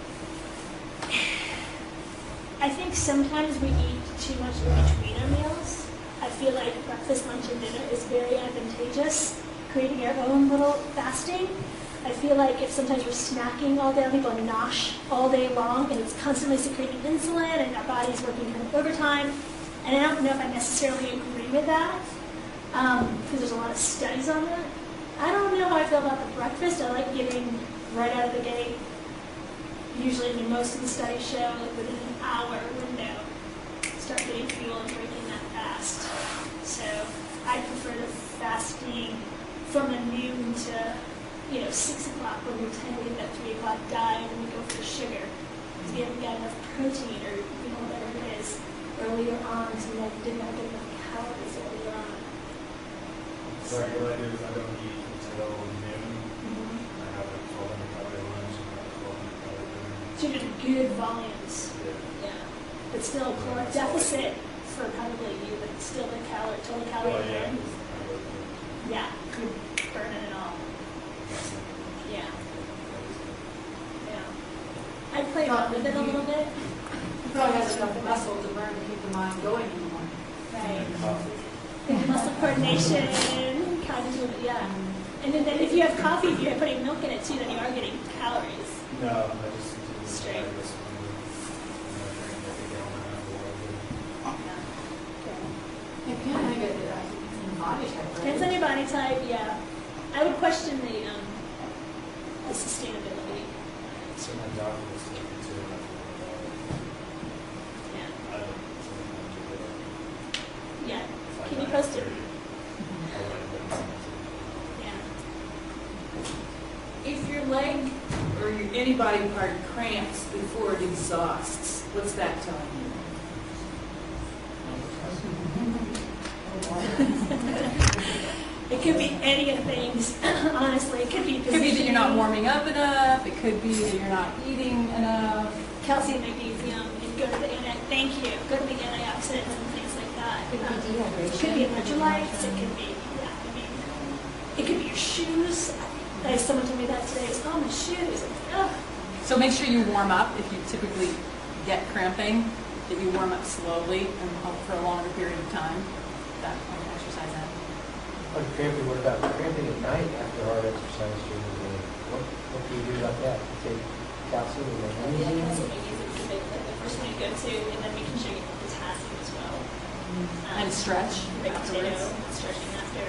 I think sometimes we eat too much in between our meals. I feel like breakfast, lunch, and dinner is very advantageous, creating our own little fasting. I feel like if sometimes we're snacking all day, people nosh all day long, and it's constantly secreting insulin, and our body's working kind of overtime. And I don't know if I necessarily agree with that, um, because there's a lot of studies on that. I don't know how I feel about the breakfast. I like getting right out of the gate. Usually, I mean, most of the studies show like within an hour window, start getting fuel and breaking that fast. So I prefer the fasting from the noon to, you know, six o'clock when we tend to get that three o'clock dive and we go for the sugar. Because we haven't got enough protein or, you know, whatever it is earlier on, so we didn't have enough calories earlier on. So what I do is I don't eat until noon. Mm-hmm. I have a twelve hundred calorie lunch and a twelve hundred calorie dinner. So you're doing good volumes. Yeah. Yeah. But still a caloric deficit for probably you, but still the calorie, total calorie Well, yeah, burn. 'cause I work with- Yeah, you're burning it all. Yeah. Yeah. I play around with it a little bit. You probably have enough muscle to burn to keep the mind going in the morning. Right. Coffee. Muscle coordination, cognitive, yeah. And then, then if you have coffee, if you're putting milk in it too, then you are getting calories. No, I just do this Straight. like this one. You know, drink like a gallon and a half of water. Yeah. It can make it uh, in body type, right? Depends on your body type, yeah. I would question the, um, the sustainability. So my doctor was taking two and a half water. Yeah. I don't sometimes do it. Yeah. If I Can you got post it? thirty, I would have done Yeah. If your leg or your any body part cramps before it exhausts, what's that telling you? It could be any of the things, honestly. It could be It could be that you're not positioning, warming up enough, it could be that you're not eating enough. calcium, magnesium, and go to the anti, thank you, go to the antioxidants and things like that. Could be Um, dehydration. It could be electrolytes, it could be, yeah, I mean, it could be your shoes. Like someone told me that today, oh, my shoes. Ugh. So make sure you warm up if you typically get cramping, that you warm up slowly and for a longer period of time. That kind of exercise that. Like cramping, what about cramping at night after hard exercise during the day? What, what do you do about that? Take calcium and Yeah, magnesium? calcium, magnesium is the big, like, the first one you go to, and then making sure you get potassium as well. Um, And stretch baked potato, afterwards. stretching after.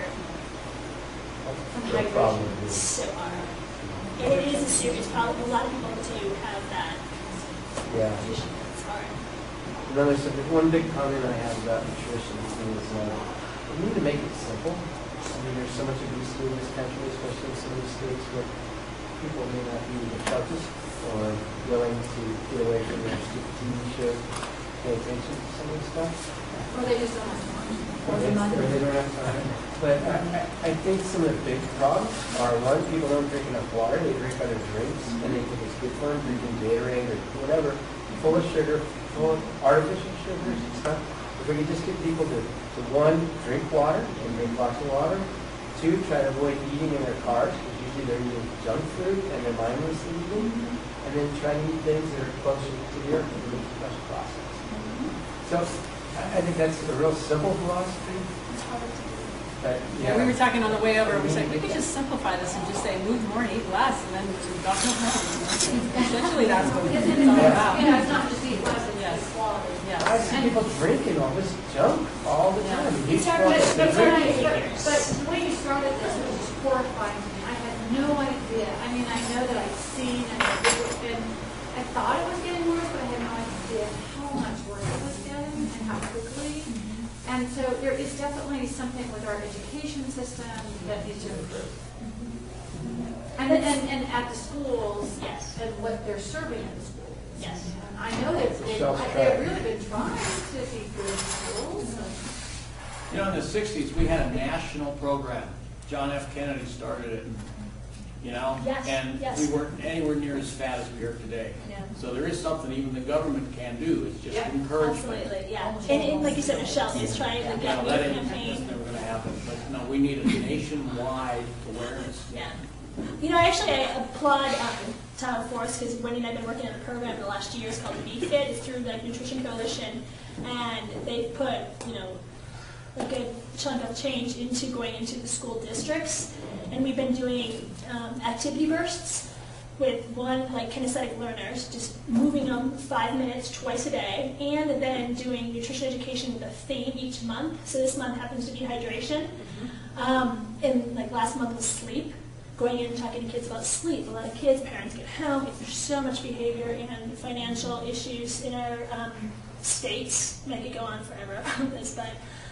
What's the problem with this? So hard. And it is a serious problem. A lot of people do have that Yeah. condition. It's hard. Another subject, one big comment I have about nutrition is uh, we need to make it simple. I mean, there's so much obesity in this country, especially in some of the states where people may not be the toughest or willing to get away from their stupid T V shows, pay attention to some of the stuff. Or they just don't have time. Or they, or they don't have time. But I, I I think some of the big problems are, one, people don't drink enough water, they drink other drinks, and they think it's good for them, drinking Gatorade or whatever, full of sugar, full of artificial sugars and stuff. If we could just get people to, to one, drink water and drink lots of water, two, try to avoid eating in their cars, because usually they're eating junk food and they're mindlessly eating, and then try to eat things that are closer to the earth and the less processed. So I, I think that's a real simple philosophy. But, Yeah, we were talking on the way over, we said, we could just simplify this and just say, move more and eat less, and then God knows more. Essentially, that's what it's all about. Yeah, it's not just eat less, it's Yes. just quality. Yes. I see people drinking all this junk all the time. It's Each hard, one but, is but, when I, different. but, but the way you started this was just horrifying to me. I had no idea. I mean, I know that I've seen and I did, and I thought it was getting worse, but I had no idea how much worse it was getting and how quickly. And so there is definitely something with our education system that needs to improve. And then, and, and at the schools, Yes. and what they're serving in the schools. Yes. And I know that they, Self-track. they've really been trying to be good in schools. You know, in the sixties, we had a national program. John F. Kennedy started it. you know? Yes, And yes. we weren't anywhere near as fat as we are today. Yeah. So there is something even the government can do, it's just Yeah, encouragement. Absolutely, yeah. And, and like you said, Michelle is trying to You get know, new that ain't, that's campaign. never gonna happen, but no, we need a nationwide awareness. Yeah. You know, actually, I applaud um, Title Force because Wendy and I have been working on a program the last year. It's called Be Fit. It's through the Nutrition Coalition, and they put, you know, a good chunk of change into going into the school districts. And we've been doing um, activity bursts with one, like kinesthetic learners, just moving them five minutes twice a day, and then doing nutrition education with a theme each month. So this month happens to be hydration. Um, and like last month was sleep. Going in and talking to kids about sleep. A lot of kids, parents get home, there's so much behavior and financial issues in our um, states. I could go on forever about this, but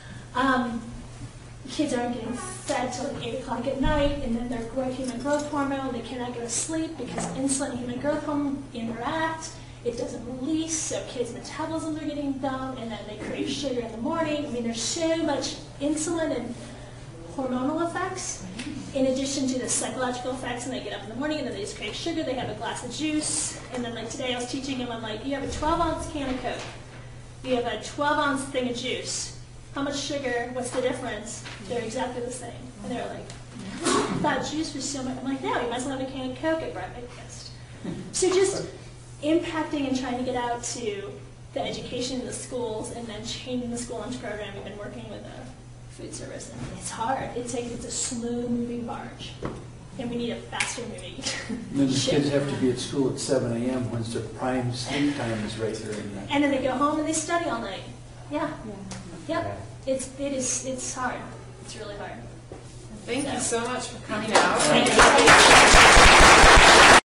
um, kids aren't getting fed till like eight o'clock at night, and then their growth, human growth hormone, they cannot go to sleep because insulin and human growth hormone interact. It doesn't release, so kids' metabolisms are getting down, and then they crave sugar in the morning. I mean, there's so much insulin and hormonal effects, in addition to the psychological effects, and they get up in the morning and then they just crave sugar, they have a glass of juice, and then like today I was teaching them, I'm like, you have a twelve ounce can of Coke, you have a twelve ounce thing of juice, how much sugar, what's the difference? They're exactly the same. And they're like, I thought juice was so much, I'm like, no, you might as well have a can of Coke at breakfast. So just impacting and trying to get out to the education in the schools, and then changing the school lunch program. We've been working with a food service, and it's hard. It takes, it's a slow moving barge, and we need a faster moving And then the ship. kids have to be at school at seven a m once their prime sleep time is right there in that. And then they go home and they study all night. Yeah. Yep. It's it is it's hard. It's really hard. Thank So. you so much for coming out. Thank you.